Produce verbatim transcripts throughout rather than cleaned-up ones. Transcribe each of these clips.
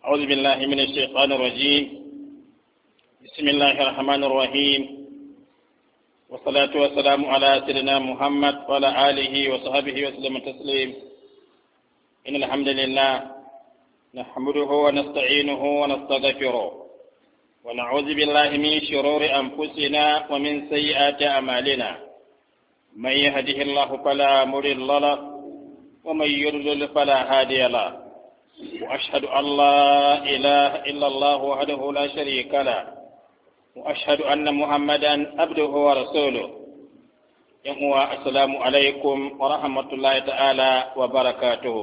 أعوذ بالله من الشيطان الرجيم. بسم الله الرحمن الرحيم، والصلاة والسلام على سيدنا محمد وعلى آله وصحبه وسلم تسليم. إن الحمد لله نحمده ونستعينه ونستغفره ونعوذ بالله من شرور أنفسنا ومن سيئات أعمالنا. من يهده الله فلا مضل له ومن يضلل فلا هادي له، وأشهد أن لا إله إلا الله وحده لا شريك له، وأشهد أن محمدا عبده ورسوله. يهوى السلام عليكم ورحمة الله تعالى وبركاته.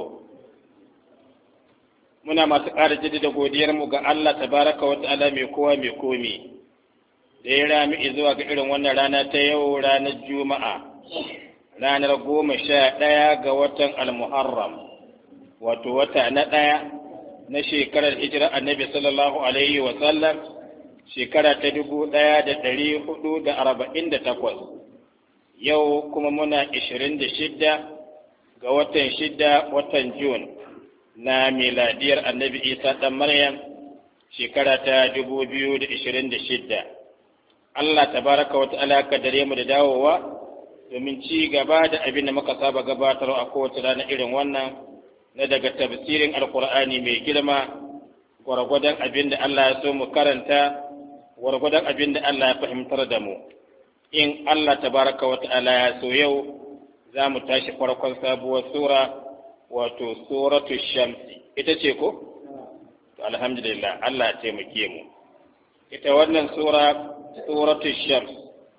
muna masu ƙara jaddada godiyarmu ga Allah tabaraka wa ta'ala mai kowa mai komi da ya rami zuwa ga irin wannan rana ta yau, ranar Juma'a, ranar goma sha ɗaya ga watan Al-Muharram, wato wata na ɗaya na shekarar hijira Annabi sallallahu alaihi wa sallam, shekara ta dubu ɗaya da ɗari hudu da arba'in da takwas. Yau kuma muna ishirin da shidda ga watan shidda, watan Jun na miladiyar Annabi Isa ɗan Maryam, shekara ta dubu biyu da ishirin da shidda. Allah tabaraka wa ta'ala ka dare mu da dawowa domin ci gaba da abin da muka saba gabatarwa a kowace rana irin wannan, na daga tafsirin Alƙur'ani mai girma, gwargwadon abin da Allah ya so mu karanta, gwargwadon abin da Allah ya fahimtar da mu. In Allah tabaraka wa ta'ala ya so, yau za mu tashi farkon sabuwar sura, wato suratu shamsi. Ita ce ko? To alhamdulillah, Allah ya taimake mu. Ita wannan sura, suratu shams,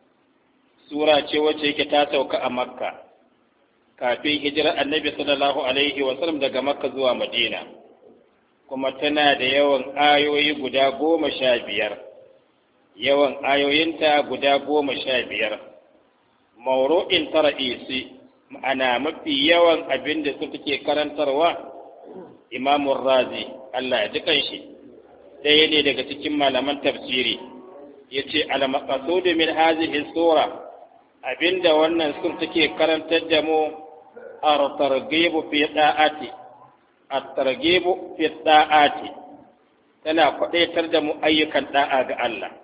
sura ce wacce yake ta sauka a Makka kafin hijirar Annabi sallallahu alaihi wa sallam daga Makka zuwa Madina, kuma tana da yawan ayoyi guda goma sha biyar. Yawan ayoyinta guda goma sha biyar. Mauru'in ta ra'isi, ma'ana mafi yawan abin da su take karantarwa, Imamun Razi, Allah ya ji kanshi, ɗaya ne daga cikin malaman tafsiri, ya ce al-maqsudu min hadhihi sura, abinda wannan sur take karantar da mu at-targhibu fi da'ati at-targhibu fi da'ati, tana kwadaitar da mu ayyukan da'a ga Allah.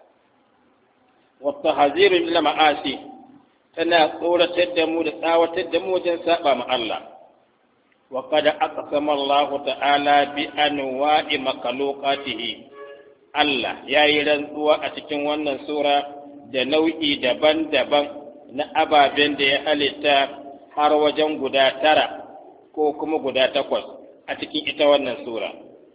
wa tahziru min ma'asi, tana tsoratar da mu da tsawatar da mu wajen saba ma Allah. wa qad aqsama Allah ta'ala bi anwa'i makhluqatihi, Allah ya yi rantsuwa a cikin wannan sura da nau'i daban-daban na ababen da ya halitta, har wajen guda tara ko kuma guda takwas a cikin ita wannan sura.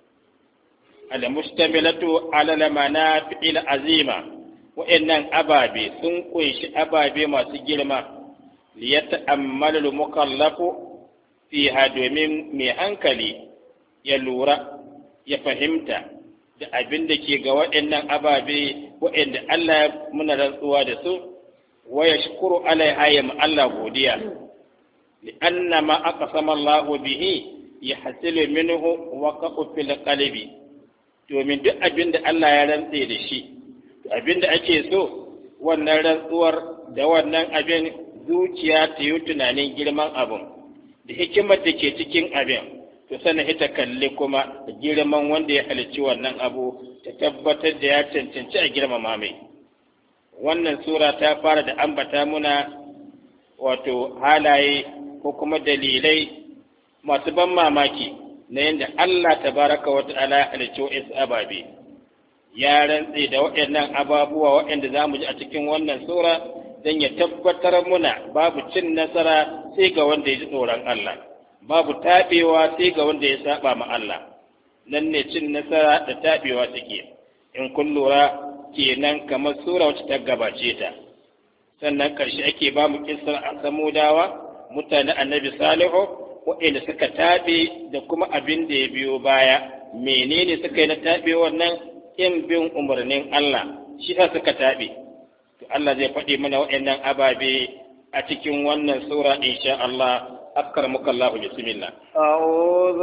Al-mustamilatu ala al-manafi'il azima, wa'annan ababe sun kunshi ababe masu girma, liyata'ammalu al-mukallafu fiha, domin mai hankali ya lura ya fahimta da abin da ke ga waɗannan ababe waɗanda Allah ya muna rantsuwa da su, wa yashkuru alaiha, ya Allah godiya, li'anna ma aqsama Allah bihi yahsilu minhu waqa'u fil qalbi, domin duk abin da Allah ya rantse da shi, abin da ake so wannan rantsuwar da wannan abin zuciya ta yi tunanin girman abin da hikimar da ke cikin abin, to sana ita kalli kuma girman wanda ya halicci wannan abu, ta tabbatar da ya cancanci a girmama mai. Wannan sura ta fara da ambata muna wato halaye ko kuma dalilai masu ban mamaki na yadda Allah tabaraka wa ta'ala ya halicci wa'insu ababe. Ya rantse da waɗannan ababuwa waɗanda za mu ji a cikin wannan sura don ya tabbatar muna babu cin nasara sai ga wanda ya ji tsoron Allah, babu taɓewa sai ga wanda ya saba ma Allah. Nan ne cin nasara da taɓewa take. In kun lura kenan kamar sura wacce ta gabace ta. Sannan ƙarshe ake ba mu kisar a samudawa, mutane Annabi Salihu, waɗanda suka taɓe da kuma abin da ya biyo baya. Menene suka yi na taɓe wannan? In bin umarnin Allah, shi ta suka taɓe. To Allah zai faɗi mana waɗannan ababe a cikin wannan sura insha Allah. أكرمك الله بسم الله. أعوذ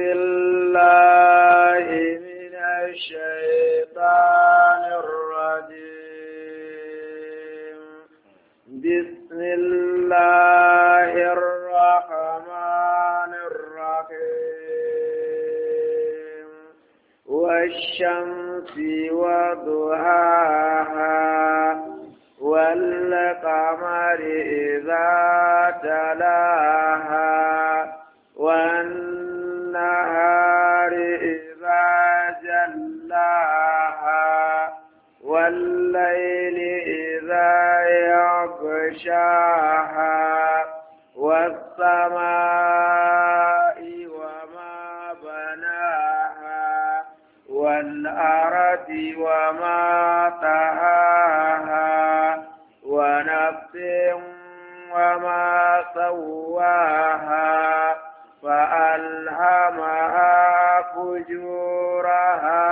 بالله من الشيطان الرجيم. بسم الله الرحمن الرحيم. والشمس وضحاها والقمر إذا تلاها والنهار إذا جلاها والليل إذا يغشاها والسماء وما بناها والأرض وما طحاها ونفس وما سواها فألهمها فجورها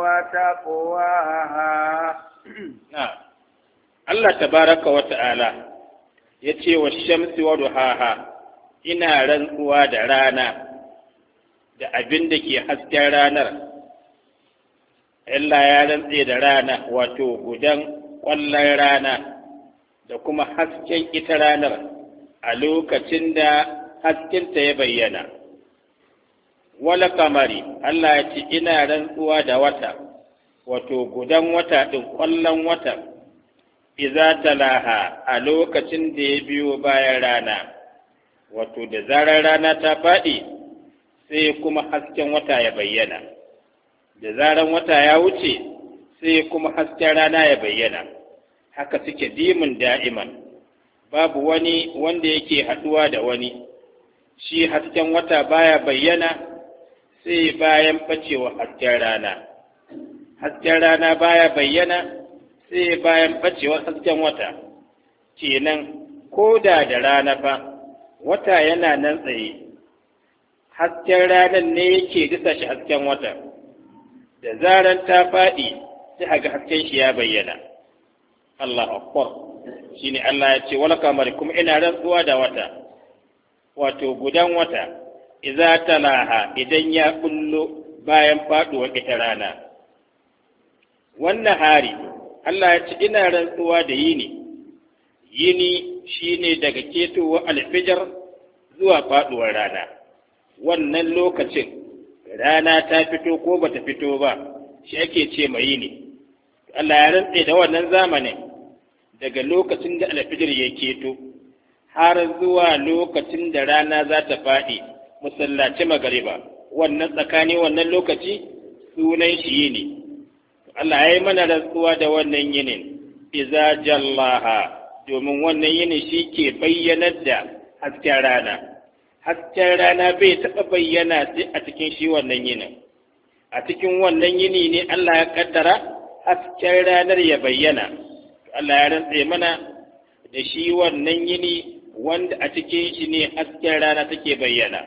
وتقواها. نعم. الله تبارك وتعالى yace wa shamsi wa duhaha, ina rantsuwa da rana da abin da ke hasken ranar. Allah ya rantse da rana, wato gudan ƙwallon rana da kuma hasken ita ranar a lokacin da haskenta ya bayyana. Wala kamari, Allah ya ce ina rantsuwa da wata, wato gudan wata ɗin ƙwallon wata, iza talaha a lokacin da ya biyo bayan rana, wato da zarar rana ta faɗi sai kuma hasken wata ya bayyana, da zarar wata ya wuce sai kuma hasken rana ya bayyana. Haka suke dimin da'iman, babu wani wanda yake haɗuwa da wani. Shi hasken wata baya bayyana sai bayan ɓacewa hasken rana, hasken rana baya bayyana sai bayan ɓacewar hasken wata. Kenan ko da da rana fa wata yana nan tsaye, hasken ranar ne yake disa shi hasken wata, da zaran ta faɗi sai a ga hasken shi ya bayyana. Allah akbar, shi ne Allah ya ce wala kamar, kuma ina rantsuwa da wata, wato gudan wata, iza talaha idan ya kullo bayan faɗuwar ita rana. Wannan hari Allah ya ce ina rantsuwa da yini, yini shine daga ketowar alfijar zuwa faɗuwar rana. Wannan lokacin rana ta fito ko bata fito ba shi ake ce mai yini. Allah ya rantse da wannan zamanin daga lokacin da alfijir ya keto har zuwa lokacin da rana za ta faɗi musallaci magariba. Wannan tsakani wannan lokaci sunan shi yini. Allah ya yi mana rantsuwa da wannan yinin, iza jallaha, domin wannan yini shi ke bayyanar da hasken rana. Hasken rana bai taɓa bayyana sai a cikin shi wannan yinin. A cikin wannan yini ne Allah ya kaddara hasken ranar ya bayyana. Allah ya rantse mana da shi wannan yini wanda a cikin shi ne hasken rana take bayyana.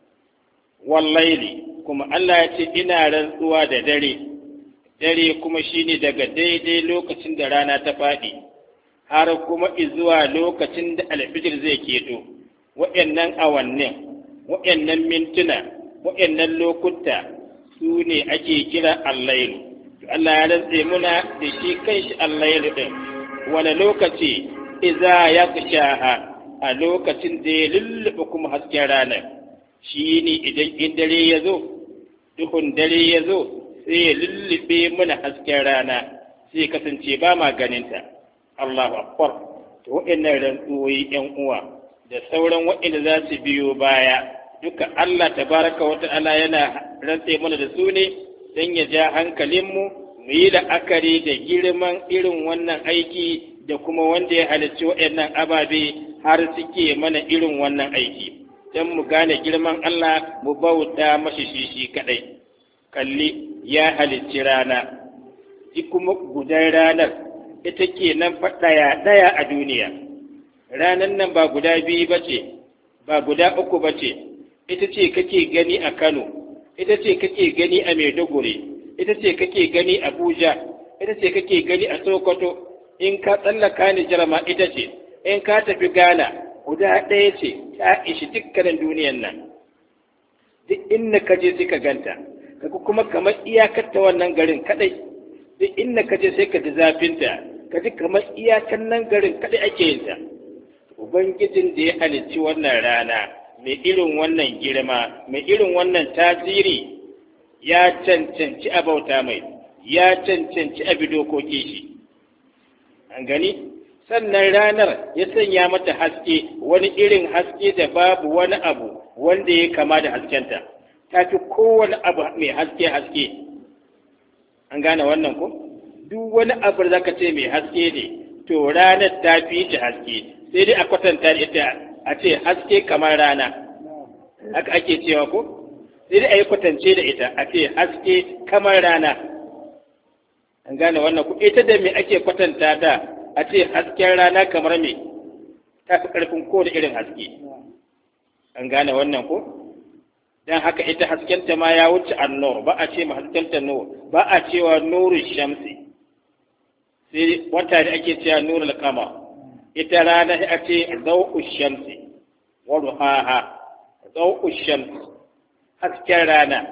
Wallaili, kuma Allah ya ce ina rantsuwa da dare. Dare kuma shine daga daidai lokacin da rana ta faɗi har kuma izuwa lokacin da alfijir zai keto. Waɗannan awannin, waɗannan mintuna, waɗannan lokuta su ne ake kira allailu. Allah ya rantse muna da shi kanshi allailu ɗin. Wani lokaci iza ya kushaha, a lokacin da ya lullube kuma hasken ranar. Shi ne idan in dare ya zo, duhun dare ya zo, sai ya lullube mana hasken rana, sai kasance ba ma ganinta. Allahu akbar. To waɗannan rantsuwoyi ƴan uwa da sauran waɗanda za su biyo baya, duka Allah tabaraka wa ta'ala yana rantse mana da su ne don ya ja hankalinmu mu yi la'akari da girman irin wannan aiki da kuma wanda ya halicci waɗannan ababe har suke mana irin wannan aiki, don mu gane girman Allah mu bauta mashi shi shi kaɗai. Kalli ya halicci rana, shi kuma gudan ranar ita ke nan ɗaya ɗaya a duniya. Ranar nan ba guda biyu ba ce, ba guda uku ba ce, ita ce kake gani a Kano, ita ce kake gani a Maiduguri, ita ce kake gani a Abuja, ita ce kake gani a Sokoto, in ka tsallaka Nijar ma ita ce, in ka tafi Ghana guda ɗaya ce ta ishi dukkanin duniyan nan. Duk inda ka je sai ka ganta, kaga kuma kamar iyakar ta wannan garin kadai. Duk inda ka je sai ka ji zafinta, ka ji kamar iyakan nan garin kadai ake yin ta. Ubangijin da ya halicci wannan rana mai irin wannan girma, mai irin wannan tasiri, ya cancanci a bauta mai, ya cancanci a bi dokoki shi. An gani? Sannan ranar ya sanya mata haske, wani irin haske da babu wani abu wanda ya kama da haskenta, ta fi kowane abu mai haske haske. An gane wannan ko? Duk wani abu da zaka ce mai haske ne, to ranar ta fi ta haske, sai dai a kwatanta ita a ce haske kamar rana. Haka ake cewa ko? Sai dai a yi kwatance da ita a ce haske kamar rana. An gane wannan ko? Ita da me ake kwatanta ta a ce hasken rana kamar me? Ta fi ƙarfin kowane irin haske. An gane wannan ko? Dan haka ita haskenta ma ya wuce annur, ba a ce ma haskenta nur, ba a cewa nurul shamsi. Sai wata da ake cewa nurul qamar. Ita rana sai a ce zawqu shamsi wa ruhaha. Zawqu shamsi, hasken rana.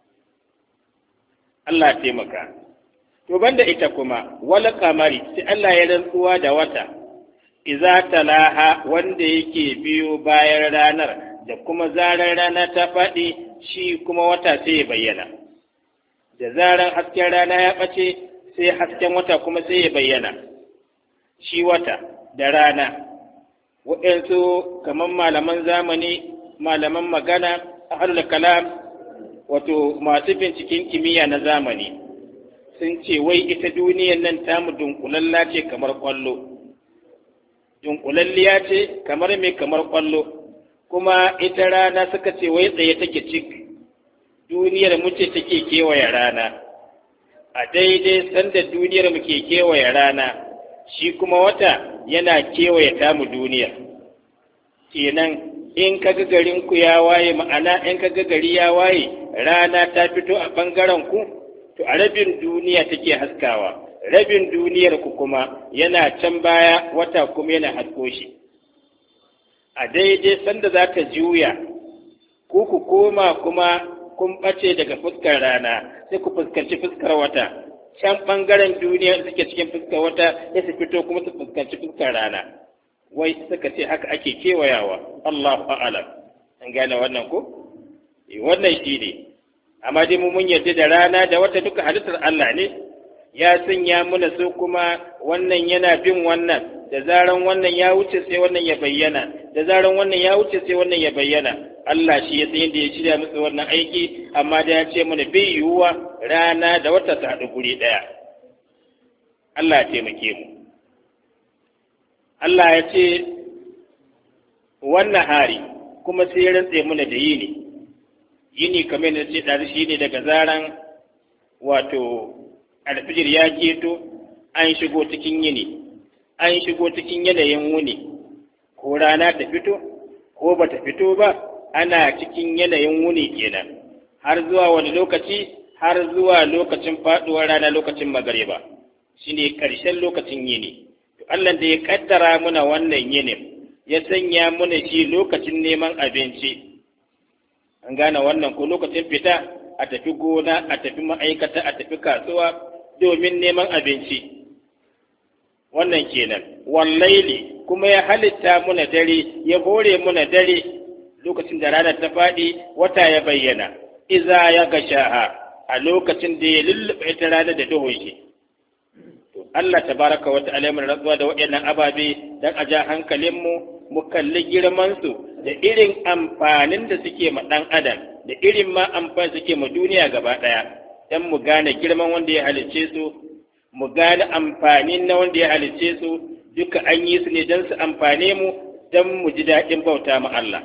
Allah ya taimaka. To banda ita kuma wala kamari, sai Allah ya rantsuwa da wata. Iza talaha, wanda yake biyo bayan ranar, da kuma zarar rana ta faɗi shi kuma wata sai ya bayyana. Da zarar hasken rana ya ɓace sai hasken wata kuma sai ya bayyana. Shi wata da rana, waɗansu kamar malaman zamani, malaman magana, ahlul kalam, wato masu binciken kimiyya na zamani, sun ce wai ita duniyar nan tamu dunkulalla ce kamar ƙwallo. Dunkulalliya ce kamar mai kamar ƙwallo. Kuma ita rana suka ce wai tsaye take cik, duniyar mu ce take kewaye rana. A daidai sanda duniyar mu ke kewaye rana, shi kuma wata yana kewaye tamu duniyar. Kenan in kaga garin ku ya waye, ma'ana in kaga gari ya waye, rana ta fito a bangaren ku, to a rabin duniya take haskawa, rabin duniyar ku kuma yana can baya, wata kuma yana hasko shi. A daidai sanda za ta juya, ku ku koma kuma kun ɓace daga fuskar rana, sai ku fuskanci fuskar wata, can ɓangaren duniya suke cikin fuskar wata ya su fito kuma su fuskanci fuskar rana. Wai suka ce haka ake kewayawa, Allahu a'lam. An gane wannan ko? Wannan shi ne, amma dai mu mun yarda da rana da wata duka halittar Allah ne, ya sanya muna su kuma wannan yana bin wannan, da zaran wannan ya wuce sai wannan ya bayyana, da zaran wannan ya wuce sai wannan ya bayyana. Allah shi ya san yadda ya shirya musu wannan aiki, amma da ya ce mana bai yiwuwa rana da wata su haɗu guri ɗaya. Allah ya taimake mu. Allah ya ce wannan hari kuma sai ya rantse mana da yini. Yini kamar yadda ce ɗazu shi ne daga zaran wato alfijir ya keto an shigo cikin yini, an shigo cikin yanayin wuni, ko rana ta fito ko ba ta fito ba, ana cikin yanayin wuni kenan, har zuwa wani lokaci, har zuwa lokacin faɗuwar rana, lokacin magariba, shi ne ƙarshen lokacin yini. To Allah da ya ƙaddara muna wannan yinin, ya sanya muna shi lokacin neman abinci. An gane wannan ko lokacin fita, a tafi gona, a tafi ma'aikata, a tafi kasuwa domin neman abinci. Wannan kenan. Wallaili kuma ya halitta muna dare, ya hore muna dare lokacin da rana ta faɗi, wata ya bayyana. Iza ya gashaha, a lokacin da ya lullube ita rana da duhun shi. To Allah tabaraka wa ta'ala mun rantsuwa da waɗannan ababe dan a ja hankalinmu mu kalli girmansu da irin amfanin da suke ma ɗan adam, da irin ma amfani suke ma duniya gaba ɗaya, don mu gane girman wanda ya halicce su, mu gane amfanin na wanda ya halicce su, duka an yi su ne don su amfane mu, don mu ji daɗin bauta ma Allah.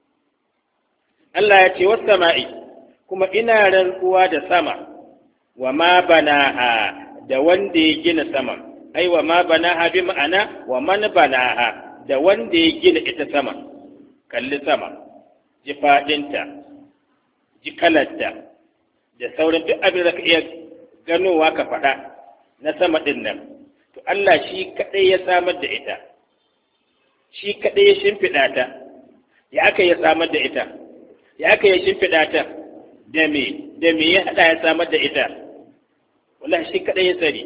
Allah ya ce wasu sama'i, kuma ina rantsuwa da sama, wa ma banaha, da wanda ya gina sama, ai wa ma banaha bi ma'ana wa man banaha, da wanda ya gina ita sama. Kalli sama, ji faɗinta, ji kalarta, da sauran duk abin da ka iya ganowa ka faɗa na sama ɗin nan. To Allah shi kaɗai ya samar da ita, shi kaɗai ya shimfiɗa ta. Ya aka ya samar da ita, ya aka ya shimfiɗa ta, da me, da me ya haɗa ya samar da ita. Wallahi shi kaɗai ya sani.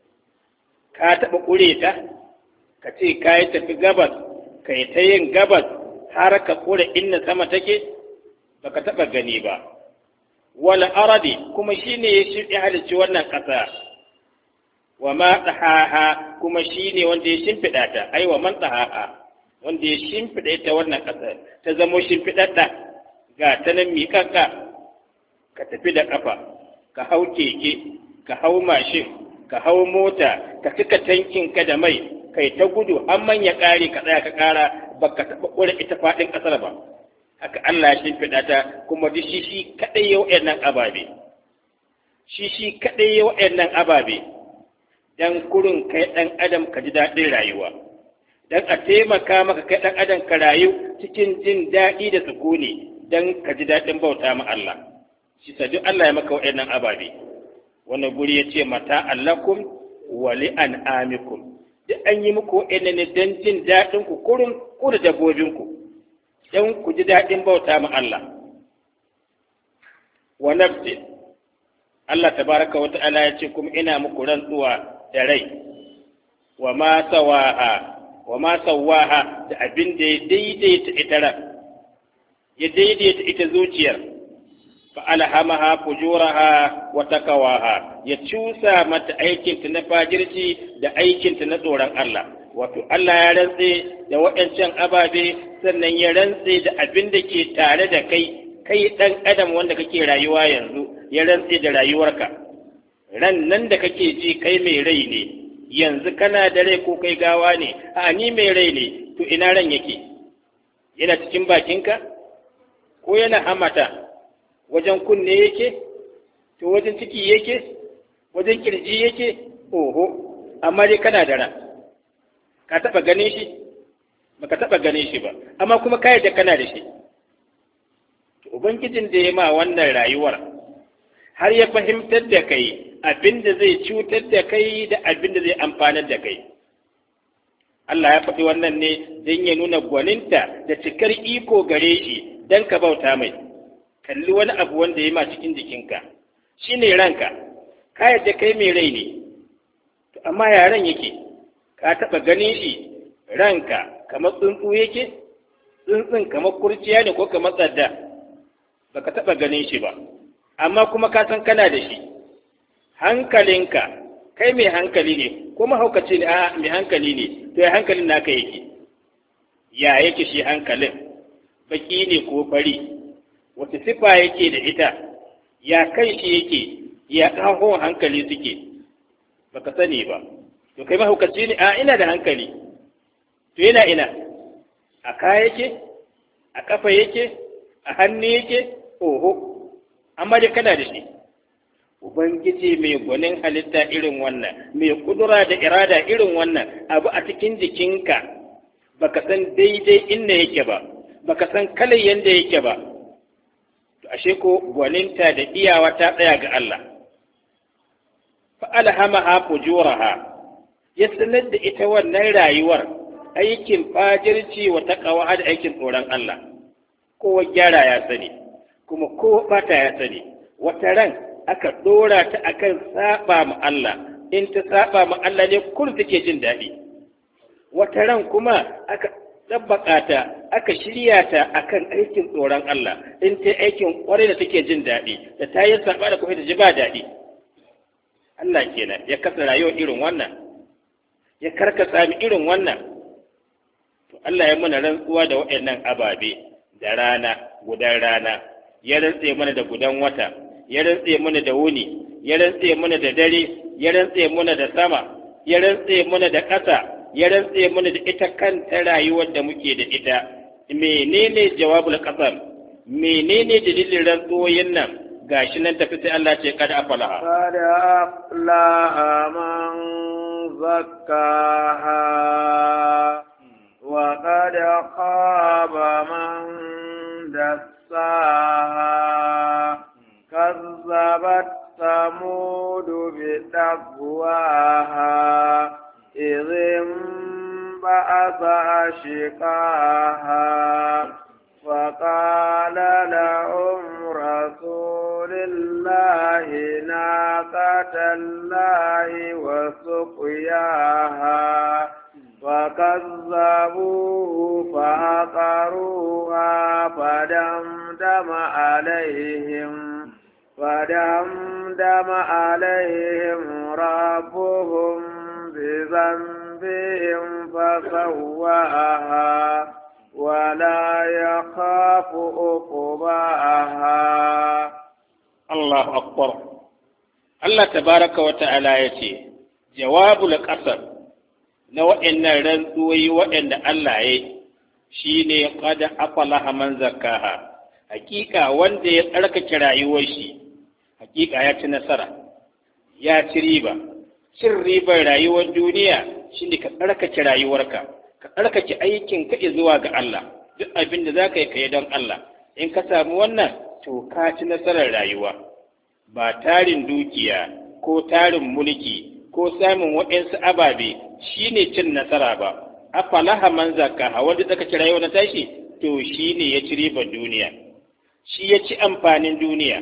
Ka taɓa ƙure ta, ka ce ka yi tafi gabas, ka yi ta yin gabas har ka ƙure inda sama take, ba ka taɓa gani ba. wal ardi kuma shine ya halicci wannan ƙasa, wa ma tsahaha kuma shine wanda ya shimfiɗa ta, ai wa man tsahaha wanda ya shimfiɗa ita wannan ƙasa ta zamo shimfiɗaɗɗa ga ta nan miƙaƙƙa, ka tafi da ƙafa, ka hau keke, ka hau mashin, ka hau mota, ka cika tankin ka da mai, kai ta gudu har man ya ƙare ka tsaya ka ƙara baka taɓa ƙure ita faɗin ƙasar ba. Haka Allah ya shimfiɗa ta, kuma duk shi shi kaɗai ya waɗannan ababe, shi shi kaɗai ya waɗannan ababe, dan kurin kai ɗan adam ka ji daɗin rayuwa, dan a taimaka maka kai ɗan adam ka rayu cikin jin daɗi da sukuni, dan ka ji daɗin bauta ma Allah. Shi sa duk Allah ya maka waɗannan ababe. Wani guri ya ce mata allakum wa li an'amikum, duk an yi muku waɗannan ne dan jin daɗin ku kurin ku da dabbobinku, dan ku ji daɗin bauta ma Allah. Wa nafsi, Allah tabaraka wa ta'ala ya ce kuma ina muku rantsuwa da rai, wa ma sawaha wa ma sawaha da abin da ya daidaita ita ran, ya daidaita ita zuciyar, fa alhamaha fujuraha wa takawaha, ya cusa mata aikinta na fajirci da aikinta na tsoron Allah. Wato Allah ya rantse da waɗancan ababe, sannan ya rantse da abin da ke tare da kai, kai ɗan adam wanda kake rayuwa yanzu, ya rantse da rayuwarka. Ran nan da kake ji kai mai rai ne, yanzu kana da rai ko kai gawa ne, a ni mai rai ne, to ina ran yake? Yana cikin bakinka? Ko yana hamata? Wajen kunne yake? To wajen ciki yake? Wajen kirji yake? Oho, amma dai kana da ran. Ka taɓa ganin shi? Ba ka taɓa ganin shi ba, amma kuma ka yadda kana da shi. Ubangijin da ya ma wannan rayuwar, har ya fahimtar da kai abin da zai cutar da kai da abin da zai amfanar da kai. Allah ya faɗi wannan ne don ya nuna gwaninta da cikar iko gare shi don ka bauta mai. Kalli wani abu wanda ya ma cikin jikinka, shi ne ranka, ka yadda kai mai rai ne, amma yaren yake, ka taɓa ganin shi ranka kamar tsuntsu yake, tsuntsun kamar kurciya ne ko kamar tsadda, ba ka taɓa ganin shi ba, amma kuma ka san kana da shi. Hankalinka, kai mai hankali ne, ko mahaukaci ne, a mai hankali ne, to ya hankalin naka yake, ya yake shi hankalin, baki ne ko fari, wata sifa yake da ita, ya kan shi yake, ya ƙahon hankali suke, ba ka sani ba. To kai mahaukaci ne, a ina da hankali, to yana ina, a ka yake, a ƙafa yake, a hannu yake, oho, amma dai kana da shi. Ubangiji mai gwanin halitta irin wannan, mai kudura da irada irin wannan, abu a cikin jikinka, baka san daidai inda yake ba, baka san kalar yanda yake ba. To ashe ko gwaninta da iyawa ta tsaya ga Allah. Fa alhamaha fujuraha, ya sanar da ita wannan rayuwar aikin fajirci wa taqwa da aikin tsoron Allah. Kowa gyara ya sani, kuma kowa bata ya sani. Wata ran aka dora ta akan saba ma Allah, in ta saba ma Allah ne kur take jin daɗi. Wata ran kuma aka tabbaka ta, aka shirya ta akan aikin tsoron Allah, in ta aikin kwarai da take jin daɗi, da ta yi saba da kuma ta ji ba daɗi. Allah kenan ya kasa rayuwar irin wannan, ya karkasa mu irin wannan. To Allah ya mana rantsuwa da waɗannan ababe, da rana, gudan rana, ya rantse mana da gudan wata, ya rantse mana da wuni, ya rantse mana da dare, ya rantse mana da sama, ya rantse mana da ƙasa, ya rantse mana da ita kanta rayuwar da muke da ita. Menene jawabul qasam? Menene dalilin rantsuwoyin nan? Gashi nan tafi sai Allah ce kada afalaha. Kada aflaha man zakkaha wa kada khaba man dassaha. كذبت ثمود بتقواها إذ انبعث أشقاها فقال لهم رسول الله ناقة الله وسقياها فكذبوه فعقروها فدمدم عليهم فدمدم عليهم ربهم بذنبهم فسواها ولا يخاف عقباها. الله أكبر. الله تبارك وتعالى يتي جواب القسم na waɗannan rantsuwoyi waɗanda Allah ya shi ne kada afalaha man zakaha, hakika wanda ya tsarkake rayuwar shi hakika ya ci nasara, ya ci riba. Cin ribar rayuwar duniya shi ne ka tsarkake rayuwarka, ka tsarkake aikin ka zuwa ga Allah, duk abin da za ka yi ka yi don Allah. In ka samu wannan to ka ci nasarar rayuwa, ba tarin dukiya ko tarin mulki ko samun waɗansu ababe shi ne cin nasara ba. Afalaha man zakaha, wanda zaka ci rayuwa na tashi to shi ne ya ci ribar duniya, shi ya ci amfanin duniya.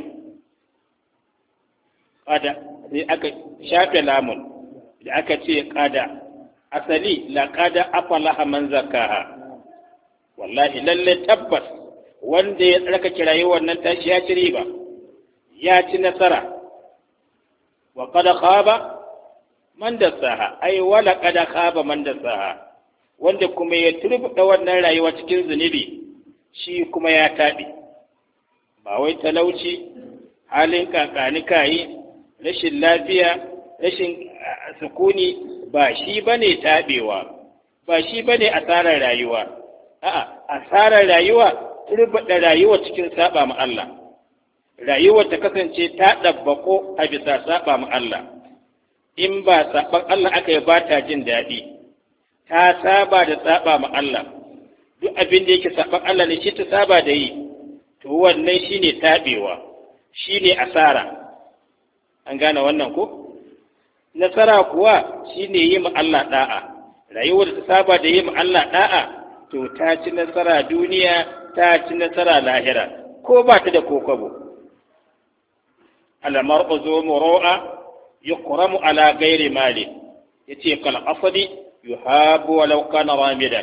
Kada sai aka shafe lamun da aka ce kada, asali la kada afalaha man zakaha, wallahi lalle tabbas wanda ya tsarkake rayuwar nan tashi ya ci riba, ya ci nasara. Wa kada khaba man dassaha, ai wala kada khaba man dassaha, wanda kuma ya turbuɗa wannan rayuwa cikin zunubi shi kuma ya taɓe. Ba wai talauci, halin kakani kayi, rashin lafiya, rashin sukuni, ba shi bane taɓewa, ba shi bane asarar rayuwa. A'a, asarar rayuwa turbuɗa rayuwa cikin saba ma Allah, rayuwar ta kasance ta ɗabbako a bisa saba ma Allah. In ba saban Allah aka yi ba ta jin daɗi, ta saba da saba ma Allah, duk abin da yake saban Allah ne shi ta saba da yi, to wannan shi ne taɓewa, shi ne asara. An gane wannan ko? Nasara kuwa shi ne yi ma Allah ɗa'a, rayuwar da ta saba da yi ma Allah ɗa'a, to ta ci nasara duniya, ta ci nasara lahira, ko ba ta da kokobo. Alamar uzo muro'a yukramu ala gairi mali, yace kal asadi yuhabu walau kana ramidan.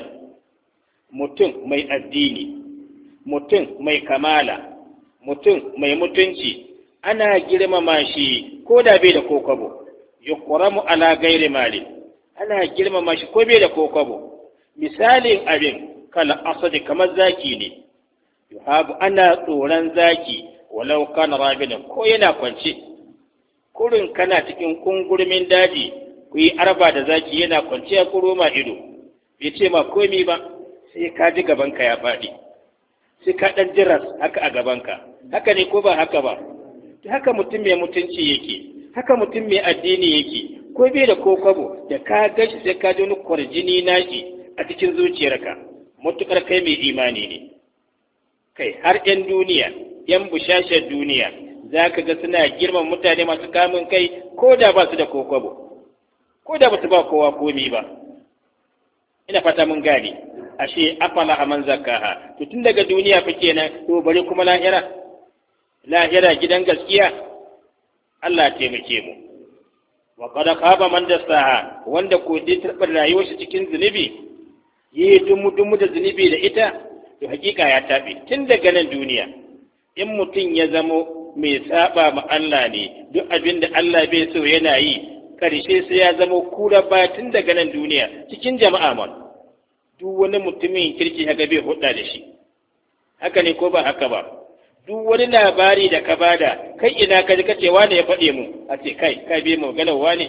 Mutum mai addini, mutum mai kamala, mutum mai mutunci ana girmama shi ko da bai da kokobo. Yukramu ala gairi mali, ana girmama shi ko bai da kokobo. Misalin abin kal asadi kamar zaki ne, yuhabu ana tsoron zaki walau kana ramidan, ko yana kwance. Kurin kana cikin kungurmin daji ku yi arba da zaki yana kwanciya kuro ma ido, bai ce ma komi ba, sai ka ji gabanka ya faɗi, sai ka ɗan jiras haka a gabanka. Haka ne ko ba haka ba? Haka mutum mai mutunci yake, haka mutum mai addini yake, ko bai da ko kwabo, da ka gashi sai ka ji wani kwarjini nashi a cikin zuciyarka, matuƙar kai mai imani ne. Kai har 'yan duniya, 'yan bushashar duniya, za ka ga suna girman mutane masu kamun kai ko da ba su da kokobo, ko da ba su ba kowa komi ba. Ina fata mun gane, ashe afala a man zakaha, to tun daga duniya fa kenan, to bari kuma lahira, lahira gidan gaskiya. Allah taimake mu. Wa qad khaba man dassaha, wanda ko dai tarbar rayuwar shi cikin zunubi, yi dumu dumu da zunubi da ita, to hakika ya tabe tun daga nan duniya. In mutum ya zamo mai saba ma Allah ne, duk abin da Allah bai so yana yi, karshe sai ya zama kura ba tun daga nan duniya cikin jama'a ma. Duk wani mutumin kirki haka bai hudda da shi. Haka ne ko ba haka ba? Duk wani labari da ka bada, kai ina ka ji kace wane ya faɗe mu, a ce kai kai bai mu ganin wane.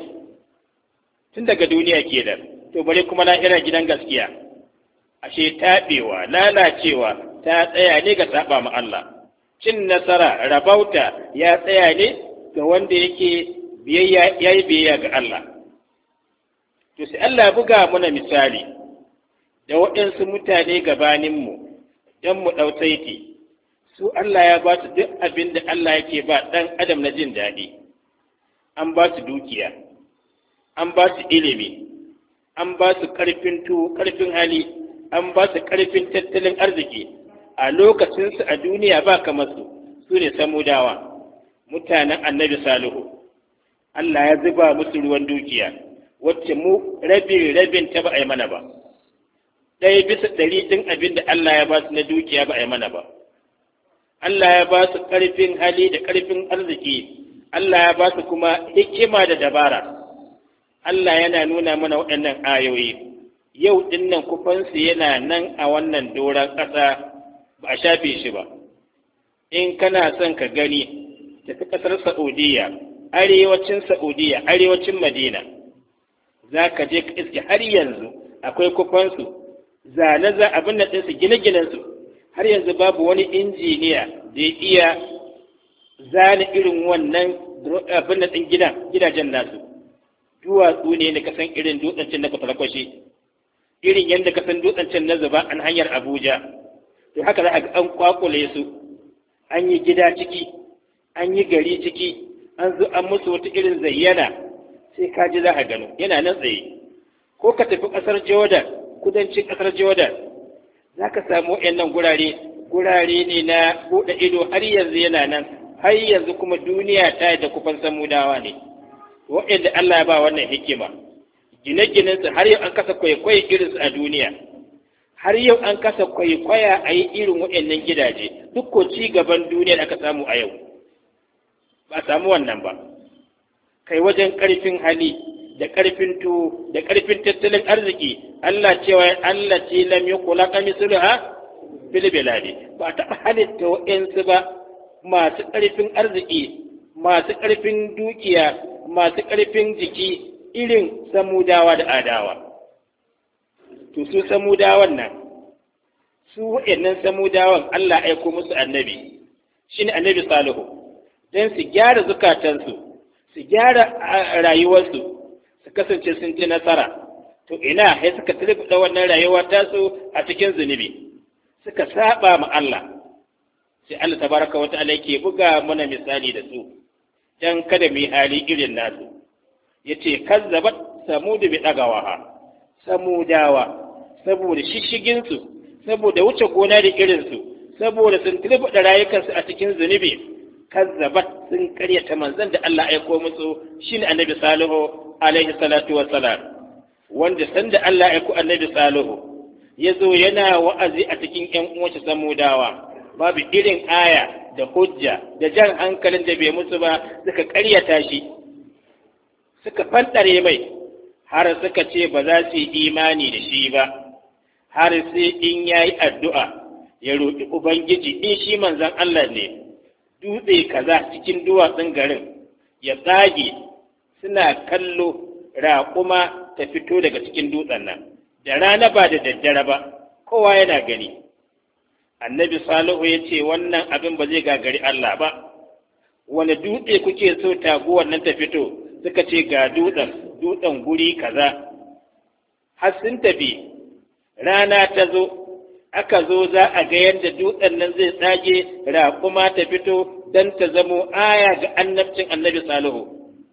Tun daga duniya kenan, to bare kuma lahira gidan gaskiya. Ashe taɓewa, lalacewa ta tsaya ne ga saba ma Allah. Cin nasara, rabauta ya tsaya ne ga wanda yake biyayya, yayi biyayya ga Allah. To sai Allah buga mana misali da waɗansu mutane gabaninmu don mu ɗau saiti. Su Allah ya ba su duk abin da Allah yake ba ɗan adam na jin daɗi. An ba su dukiya, an ba su ilimi, an ba su ƙarfin tuwo, ƙarfin hali, an ba su ƙarfin tattalin arziki. A lokacinsu a duniya ba kamar su, su ne samudawa, mutanen annabi Salihu. Allah ya zuba musu ruwan dukiya, wacce mu rabin rabin ta ba a yi mana ba. Ɗaya bisa ɗari ɗin abin da Allah ya ba su na dukiya ba a yi mana ba. Allah ya ba su ƙarfin hali da ƙarfin arziki, Allah ya ba su kuma hikima da dabara. Allah yana nuna mana waɗannan ayoyi, yau ɗinnan kufansu yana nan a wannan doron ƙasa ba a shafe shi ba. In kana son ka gani, tafi ƙasar Sa'udiyya, arewacin Sa'udiyya, arewacin Madina, za ka je ka iske har yanzu akwai kufansu, zane za abin da ɗinsu gine-ginensu, har yanzu babu wani injiniya da ya iya zane irin wannan abin da ɗin gidajen nasu. Duwatsu ne da kasan irin dutsen na kwatarkwashi, irin yadda kasan dutsen na zuba an hanyar Abuja, to haka za a ga an kwakule su, an yi gida ciki, an yi gari ciki, an zo an musu wata irin zayyana, sai ka ji za a gano yana nan tsaye. Ko ka tafi ƙasar Jordan, kudancin ƙasar Jordan, za ka samu waɗannan gurare, gurare ne na buɗe ido har yanzu yana nan, har yanzu kuma duniya ta yi da kufan samudawa ne. Waɗanda Allah ya ba wannan hikima, gine-ginensu har yau an kasa kwaikwayo irinsu a duniya, har yau an kasa kwaikwaya a yi irin waɗannan gidaje, duk ko ci gaban duniya da aka samu a yau. Ba a samu wannan ba. Kai wajen ƙarfin hali, da ƙarfin tuwo, da ƙarfin tattalin arziki, Allah cewa Allah ce lam yukula kamisuluha fil biladi. Ba taɓa halitta waɗansu ba masu ƙarfin arziki, masu ƙarfin dukiya, masu ƙarfin jiki irin samudawa da adawa. To su samudawan nan, su waɗannan samudawan Allah aiko musu annabi, shi ne annabi Salihu, don su gyara zukatansu, su gyara rayuwarsu, su kasance sun ci nasara. To ina sai suka turbuɗa wannan rayuwa tasu a cikin zunubi, suka saba ma Allah. Sai Allah tabaraka wa ta'ala yake buga mana misali da su, dan kada mu yi hali irin nasu. Yace kazzabat samudu bi dagawaha, samudawa saboda shishiginsu, saboda wuce gona da irinsu, saboda sun turbuɗa rayukansu a cikin zunubi, kazzabat sun karyata manzon da Allah aiko musu shine annabi Salihu alaihi salatu wassalam, wanda sanda Allah aiko annabi Salihu yazo yana wa'azi a cikin ƴan uwansa samudawa, babu irin aya da hujja da jan hankalin da bai musu ba, suka karyata shi, suka fantare mai, har suka ce ba za su yi imani da shi ba, har sai in yayi addu'a ya roƙi Ubangiji in shi manzon Allah ne, dutse kaza cikin duwatsun garin ya tsage, suna kallo raƙuma ta fito daga cikin dutsen nan, da rana ba da daddare ba, kowa yana gani. Annabi Salihu ya ce wannan abin ba zai gagari Allah ba. Wani dutse kuke so taguwar nan ta fito? Suka ce ga dutsen, dutsen guri kaza. Har sun tafi, rana ta zo, aka zo za a ga yadda dutsen nan zai tsage raƙuma ta fito don ta zamo aya ga annabcin annabi Salihu.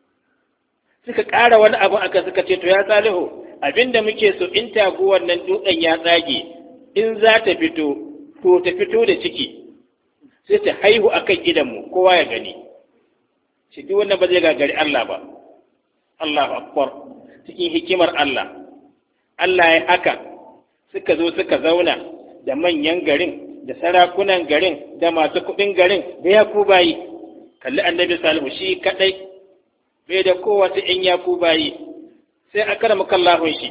Suka ƙara wani abu aka suka ce to ya Salihu, abinda muke so in taguwar nan dutsen ya tsage, in za ta fito, to ta fito da ciki, sai ta haihu a kan gidanmu, kowa ya gani. Shi duk wannan ba zai gagari Allah ba. Allahu Akbar, cikin hikimar Allah. Allah ya haka, suka zo suka zauna da manyan garin, da sarakunan garin, da masu kuɗin garin, da Yakubayi. Kalli annabi Salihu shi kaɗai, bai da kowace ‘yan Yakubayi, sai aka rama kallahun shi.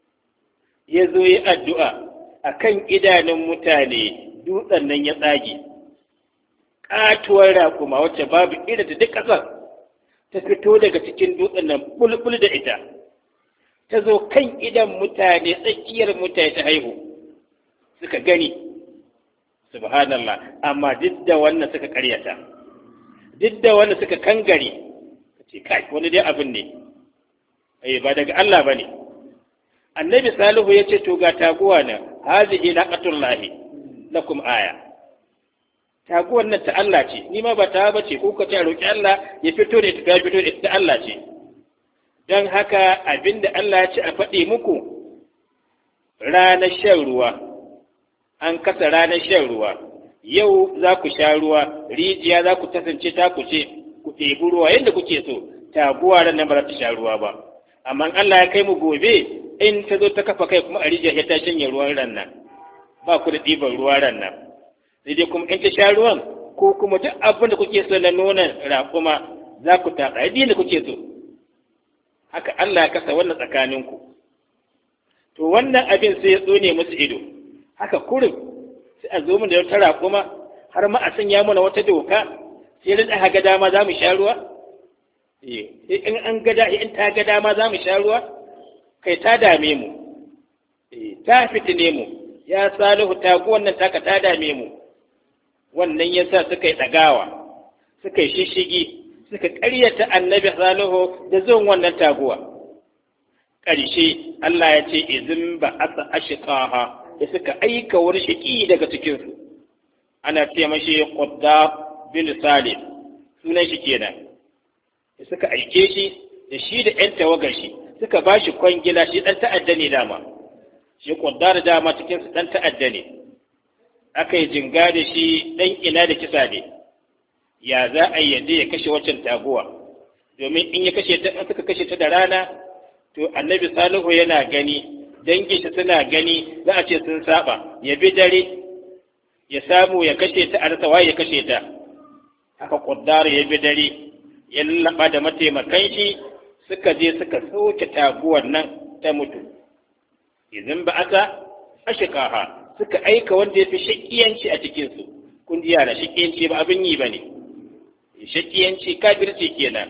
Ya zo yi addu'a a kan idanun mutane, dutsen nan ya tsage. Ƙatuwar rakuma wacce babu ida da duk ƙasar, ta fito daga cikin dutsen nan bulbul da ita. Ta zo kan idan mutane, tsakiyar mutane ta haihu. Suka gani, subhanallah, amma duk da wannan suka karyata, duk da wannan suka kangare, ce kai wani dai abin ne, eh ba daga Allah ba ne. Annabi Salihu ya ce to ga taguwa na, hazihi naqatullahi lakum aya. Taguwar nan ta Allah ce, ni ma ba ta ba ce, ko ka ta roƙi Allah ya fito da ita, ta fito da ita Allah ce. Don haka abinda Allah ya ce a faɗi muku, ranar shan ruwa, an kasa ranar shan ruwa, yau za ku sha ruwa, rijiya za ku kasance ta ku ce, ku ɗebi ruwa yadda kuke so, taguwa ran nan ba za ta sha ruwa ba. Amma Allah ya kai mu gobe, in ta zo ta kafa kai kuma a rijiya ta shanye ruwan ran nan, ba ku da ɗiban ruwa ran nan. Sai dai kuma in ta sha ruwan, ko kuma duk abin da kuke so na nonon raƙuma za ku tatsa yadda da kuke so. Haka Allah ya kasa wannan tsakaninku. To wannan abin sai ya tsone musu ido, haka kurin sai a zo mu da wata raƙuma har ma a sanya mana wata doka sai da aka ga dama za mu sha ruwa. Eh, in an ga in ta ga dama za mu sha ruwa, kai ta dame mu. Eh, ta fitine mu. Ya Salihu ta ku wannan taka ta dame mu. Wannan yasa suka yi dagawa, suka yi shishigi, suka ƙaryata annabi Salihu da zuwan wannan taguwa. Ƙarshe Allah ya ce izin ba asa ashiqaha da suka aika wani shiƙi daga cikinsu. Ana ce mashi Qudda bin Salim, sunan shi kenan. Da suka aike shi da shi da ƴan tawagar shi suka ba shi kwangila, shi ɗan ta'adda ne dama. Shi Qudda da dama cikinsu ɗan ta'adda ne. Aka yi jinga da shi ɗan ina da kisa ne. Ya za a yi yadda ya kashe waccan taguwa, domin in ya kashe ta, suka kashe ta da rana, to annabi Salihu yana gani, dangin shi suna gani, za a ce sun saba, ya bi dare ya samu ya kashe ta a rasa waye ya kashe ta. Haka Quddaru ya bi dare ya lallaba da mataimakan shi suka je suka soke taguwar nan ta mutu. Idan ba aka ashikaha suka aika wanda ya fi shakiyanci a cikinsu. Kun ji yara, shakiyanci ba abin yi ba ne, shakiyanci kafirci kenan.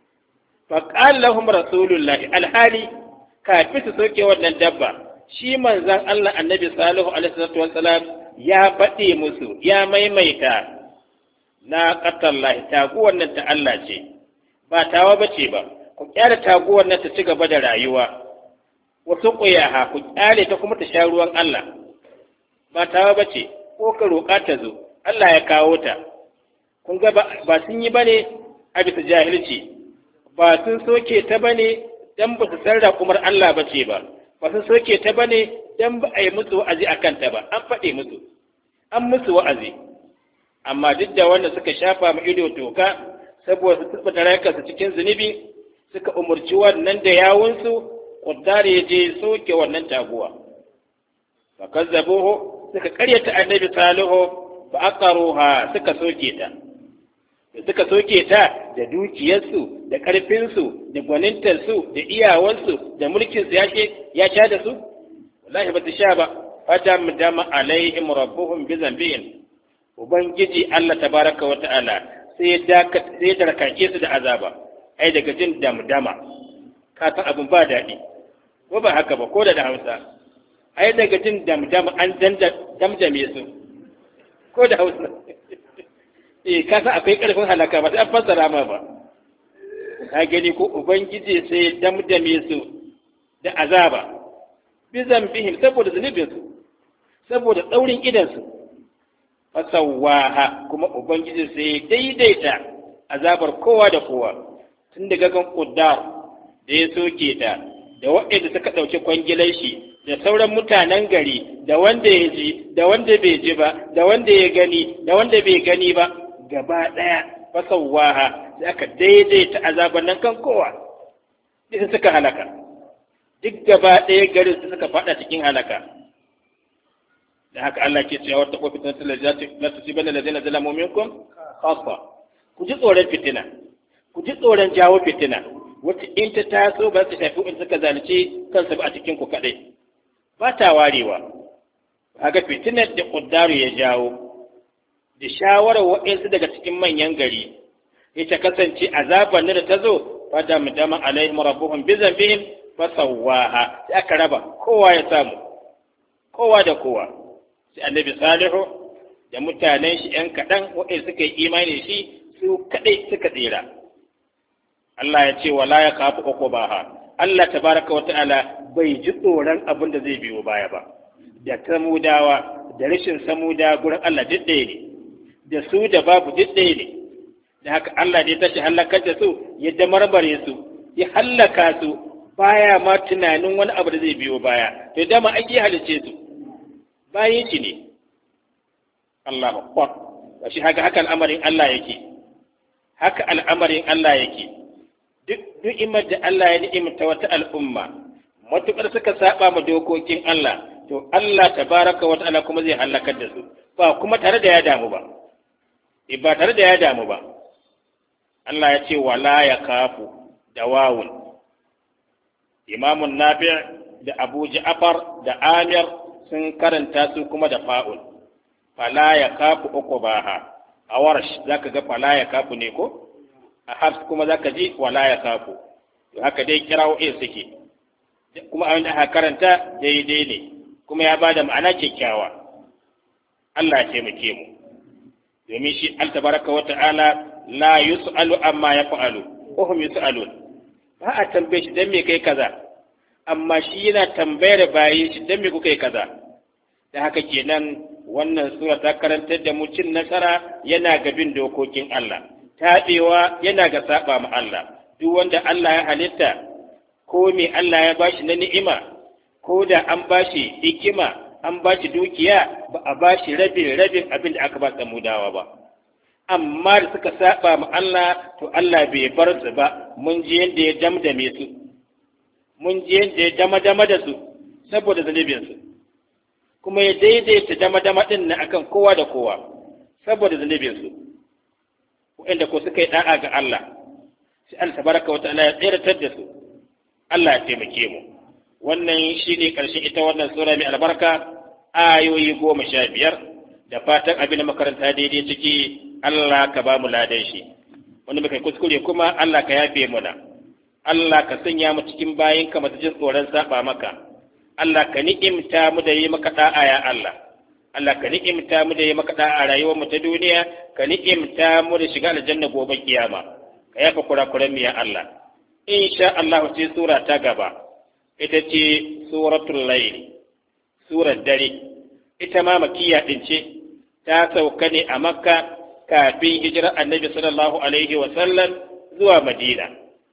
faƙal lahum rasulullahi alhali kafin su soke wannan dabba, shi manzan Allah annabi Salihu alaihi salatu wassalam ya faɗi musu, ya maimaita, na qatallahi taguwar nan ta Allah ce, ba tawa bace ba, ku kyale taguwar nan ta ci gaba da rayuwa, wasu ƙuyaha ku kyale ta kuma ta sha ruwan Allah, ba tawa bace, ko ka roƙa ta zo, Allah ya kawo ta. Kun ga ba sun yi bane a bisa jahilci, ba sun soke ta bane dan ba su san raƙumar Allah ba ce ba, ba sun soke ta bane dan ba a yi musu wa'azi a kanta ba, an faɗe musu, an musu wa'azi. Amma duk da wanda suka shafa mu ido toka saboda su tabbata rayukansu cikin zunubi, suka umurci wannan da yawunsu, Quddar ya je soke wannan taguwa. Fa kazzabuhu, suka karyata annabi Salihu, fa aqaruha, suka soke ta. Da suka soke ta da dukiyarsu, da ƙarfinsu, da gwanintarsu, da iyawansu, da mulkinsu ya sha da su? Wallahi ba ta sha ba. Fata mu dama alaihim rabbuhum bi zambihim. Ubangiji Allah tabaraka wa ta'ala sai ya daka sai ya darkake su da azaba. Ai daga jin damdama. Ka san abin ba daɗi. Ko ba haka ba, ko da da Hausa. Ai daga jin damdama an damdame su. Ko da Hausa. Eh, ka san akwai ƙarfin halaka ba sai an fassara ma ba. Ka gani ko Ubangiji sai ya damdame su da azaba. Bi zambihim saboda zunubinsu, saboda tsaurin idansu. Fasawaha, kuma Ubangiji sai ya daidaita azabar kowa da kowa. Tun daga kan Quddar da ya soke ta, da waɗanda suka ɗauki kwangilar shi, da sauran mutanen gari, da wanda ya ji, da wanda bai ji ba, da wanda ya gani, da wanda bai gani ba, gaba ɗaya fasawaha sai aka daidaita azaban nan kan kowa, duk suka halaka, duk gaba ɗaya garin su suka faɗa cikin halaka. Da haka Allah ke cewa wata ko fitina la tusibanna alladhina zalamu minkum khassa. Ku ji tsoron fitina, ku ji tsoron jawo fitina, wacce in ta taso ba ta shafi in suka zalunce kansu ba a cikin ku kaɗai, ba ta warewa. Haka fitinar da Quddaru ya jawo, da shawarar waɗansu daga cikin manyan gari, ita kasance azabar da ta zo, fada mu dama alaihim rabbuhum bi zambihim fasawwaha, sai aka raba kowa ya samu, kowa da kowa. Sai annabi Salihu da mutanen shi ‘yan kaɗan waɗanda suka yi imani shi su kaɗai suka tsira. Allah ya ce wala ya kafu uqubaha, Allah tabaraka wa ta'ala bai ji tsoron abin da zai biyo baya ba. Da samudawa da rashin samuda gurin Allah duk ɗaya ne, da su da babu duk ɗaya ne. Da haka Allah ne tashi halakar da su, ya damarbare su, ya hallaka su, baya ma tunanin wani abu da zai biyo baya. To dama an yi halice su, bayan shi ne. Allah akbar. Ba shi haka haka al'amarin Allah yake. Haka al'amarin Allah yake. Duk ni'imar da Allah ya ni'imta wata al'umma, matuƙar suka saba ma dokokin Allah, to Allah tabaraka wa ta'ala kuma zai halakar da su, ba kuma tare da ya damu ba. ba tare da ya damu ba. Allah ya ce wala ya kafu da wawun. Imamun Nafi' da Abu Ja'far da Amir sun karanta su kuma da fa'ul. Fala ya kafu uqbaha. A Warsh zaka ga fala ya kafu ne ko? A Hafs kuma zaka ji wala ya kafu. To haka dai kira'o'in suke. Kuma abin da aka karanta daidai ne. Kuma ya bada ma'ana kyakkyawa. Allah ya taimake mu. Domin shi al-tabaraka wa ta'ala la yus'alu amma yaf'alu wa hum yus'alun. Ba a tambaye shi dan me kai kaza, amma shi yana tambayar bayi shi dan me kuka yi kaza. Da haka kenan wannan sura ta karantar da mu cin nasara yana ga bin dokokin Allah, taɓewa yana ga saba ma Allah. Duk wanda Allah ya halitta ko me Allah ya bashi na ni'ima, ko da an bashi hikima, an bashi dukiya, ba a bashi rabin rabin abin da aka ba samudawa ba. Amma da suka saba ma Allah, to Allah bai bar su ba. Mun ji yadda ya damdame su, mun ji yadda ya dama dama da su saboda zunubin su, kuma ya daidaita dama dama din na akan kowa da kowa saboda zunubin su. Wanda ko suka yi da'a ga Allah, sai Allah tabaraka wa ta'ala ya tsiratar da su. Allah ya taimake mu. Wannan shine karshen ita wannan sura mai albarka, ayoyi goma sha biyar. Da fatan abin da makaranta daidai ciki Allah ka ba mu ladan shi, wanda muka kuskure kuma Allah ka yafe muna. Allah ka sanya mu cikin bayinka masu jin tsoron saba maka. Allah ka ni'imta mu da yi maka da'a ya Allah. Allah ka ni'imta mu da yi maka da'a rayuwar mu ta duniya, ka ni'imta mu da shiga aljanna gobe kiyama. Ka yafa kurakuran mu ya Allah. Insha Allah ce sura ta gaba ita ce suratul layl, surar dare. Ita ma makiyya din ce, ta sauka ne a Makka kafin hijirar Annabi sallallahu alaihi wa sallam zuwa Madina.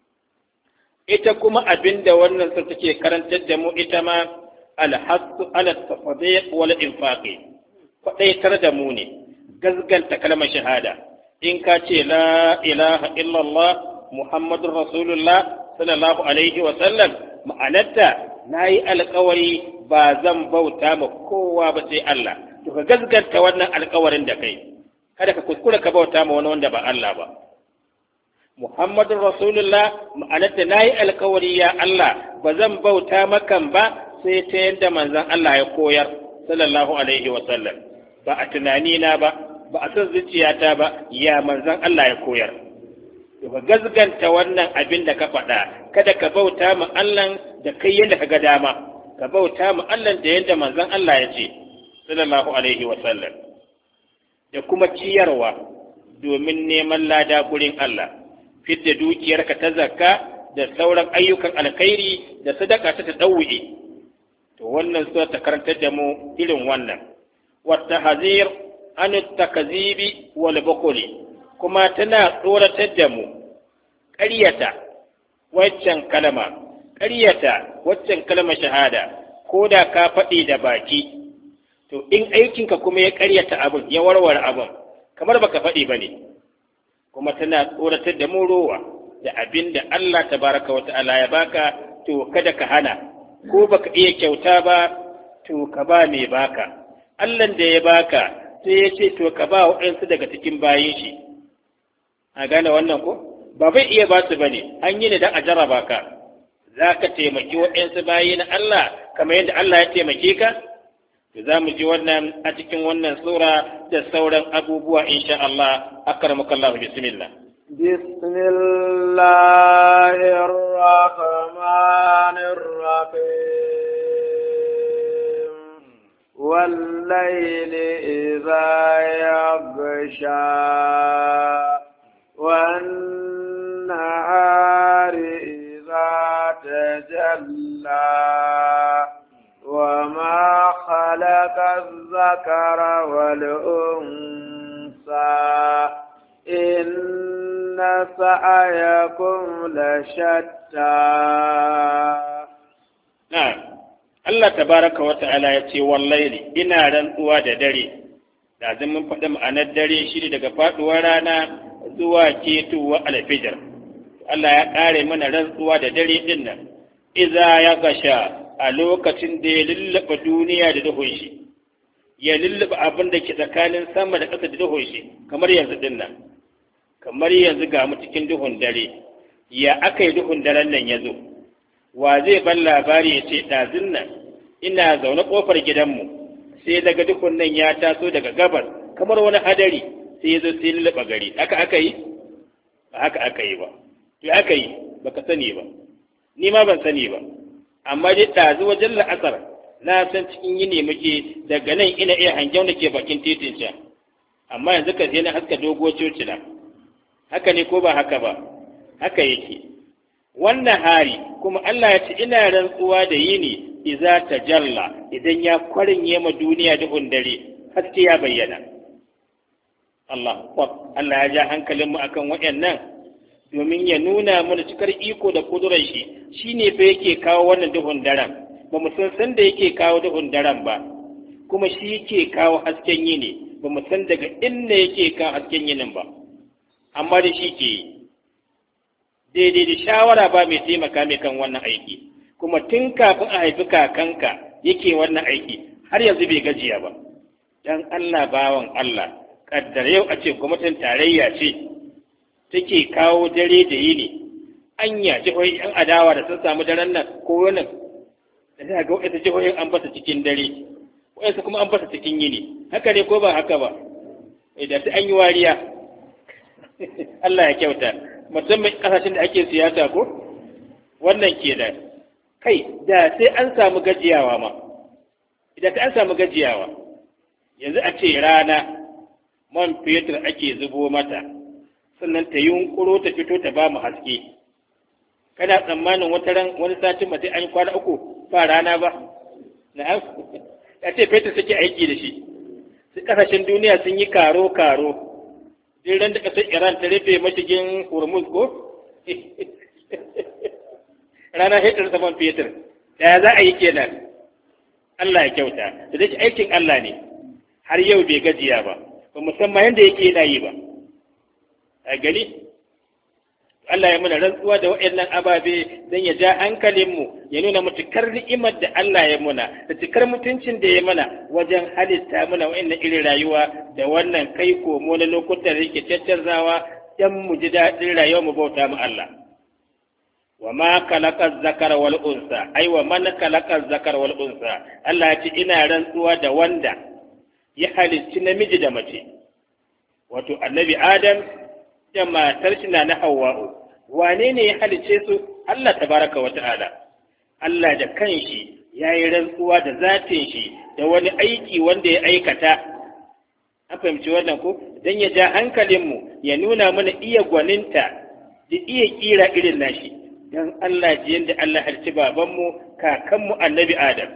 Ita kuma abinda wannan sun take karantar da mu ita ma alhassu ala tafadiq wal infaqi. Faɗaitar da mu ne gazganta kalmar shahada. In ka ce la ilaha illallah Muhammadur Rasulullah sallallahu alaihi wa sallam, ma'anarta nayi alƙawari ba zan bauta ma kowa ba sai Allah. To ka gazganta wannan alƙawarin da kai. Kada ka kuskura ka bauta ma wani wanda ba Allah ba. Muhammadur Rasulullah ma'anarta nayi alƙawari ya Allah ba zan bauta makan ba sai ta yadda manzon Allah ya koyar sallallahu alaihi wa sallam. Ba a tunani na ba, ba a san zuciyata ba, ya manzon Allah ya koyar. To ka gazganta wannan abin da ka faɗa. Kada ka bauta ma Allah da kai yadda ka ga dama. Ka bauta ma Allah da yadda manzon Allah ya ce sallallahu alaihi wa sallam. Da kuma ciyarwa domin neman lada gurin Allah, fidda dukiyarka ta zakka da sauran ayyukan alkhairi da sadaka ta tadawwi. To wannan sura ta karantar da mu irin wannan. Wa tahzir an takzibi wal bukhli, kuma tana tsoratar da mu ƙaryata waccan kalma, ƙaryata waccan kalmar shahada, ko da ka faɗi da baki. To in aikinka kuma ya ƙaryata abin, ya warware abin, kamar baka faɗi ba ne. Kuma tana tsoratar da mu rowa da abin da Allah tabaraka wa ta'ala ya baka, to kada ka hana. Ko baka iya kyauta ba, to ka ba mai baka. Allah da ya baka sai ya ce to ka ba waɗansu daga cikin bayin shi. A gane wannan ko? Ba bai iya ba su bane, an yi ne don a jarraba ka. Za ka taimaki waɗansu bayi na Allah kamar yadda Allah ya taimake ka? Za mu ji wannan a cikin wannan sura da sauran abubuwa insha Allah. Akramakallahu bismillah. Bismillahir rahmanir rahim. Wal layli idha yaghsha wan nahari idha tajalla وما خلق الذكر والأنثى إن سعيكم لشتى. نعم الله تبارك وتعالى يتي والليل إنا رنقوا ددري. لازم من فدم أنا الدري شيري daga faduwar rana zuwa ketowa alfijir. Allah ya kare mana rantsuwa da dare din nan. Iza ya gasha a lokacin da ya lullaba duniya da duhun shi, ya lulluɓe abin da ke tsakanin sama da ƙasa da duhun shi kamar yanzu din nan kamar yanzu ga mu cikin duhun dare ya aka yi duhun daren nan ya zo wa zai ban labari ya ce ɗazun nan ina zaune ƙofar gidanmu sai daga duhun nan ya taso daga gabas kamar wani hadari sai ya zo sai lulluɓe gari haka aka yi ba haka aka yi ba to aka yi baka sani ba ni ma ban sani ba amma dai ɗazu wajen la'asar na san cikin yini muke daga nan ina iya hangen da ke bakin titin can amma yanzu ka je na haska dogo cocina haka ne ko ba haka ba haka yake wannan hari kuma Allah ya ce ina rantsuwa da yini iza tajalla idan ya kwarinye ma duniya duhun dare haske ya bayyana Allah Allah ya ja hankalin mu akan waɗannan domin ya nuna mana cikar iko da kudurar shi shine fa yake kawo wannan duhun daren ba mu san san da yake kawo duhun daren ba kuma shi yake kawo hasken yini ba mu san daga inda yake kawo hasken yinin ba amma da shi ke daidai da shawara ba mai taimaka mai kan wannan aiki kuma tun kafin a haifi kakanka yake wannan aiki har yanzu bai gajiya ba dan Allah bawan Allah kaddar yau a ce gwamnatin tarayya ce take kawo dare da yini anya jihohi yan adawa da sun samu daren nan ko wannan da za ga wata jihohin an bata cikin dare wayansu kuma an bata cikin yini haka ne ko ba haka ba idan sai an yi wariya Allah ya kyauta musamman kasashen da ake siyasa ko wannan ke da kai da sai an samu gajiyawa ma idan an samu gajiyawa yanzu a ce rana man fetur ake zubo mata sannan ta yunkuro ta fito ta ba mu haske kana tsammanin wata ran wani satin ba sai an kwana uku ba rana ba na'am ya ce fetur suke aiki da shi su kasashen duniya sun yi karo karo din ran da kasar Iran ta rufe mashigin Hormuz ko rana fetur da man fetur da za a yi kenan Allah ya kyauta da dai aikin Allah ne har yau bai gajiya ba ba musamman yanda yake yana yi ba a gani Allah ya muna rantsuwa da waɗannan ababe don ya ja hankalinmu ya nuna mutukar ni'imar da Allah ya muna da cikar mutuncin da ya mana wajen halitta muna waɗannan irin rayuwa da wannan kai komo na lokutan da yake caccanzawa don mu ji daɗin rayuwa mu bauta mu Allah wa ma khalaqa zakara wal unsa ai wa man khalaqa zakara wal unsa Allah ya ce ina rantsuwa da wanda ya halicci namiji da mace wato annabi Adam da matar shi na Hawwa'u wane ne ya halice su Allah tabaraka wa ta'ala Allah da kanshi yayi rantsuwa da zatin shi da wani aiki wanda ya aikata an fahimci wannan ko dan ya ja hankalin mu ya nuna mana iya gwaninta da iya kira irin nashi dan Allah ji yanda Allah halci baban mu kakan mu annabi Adam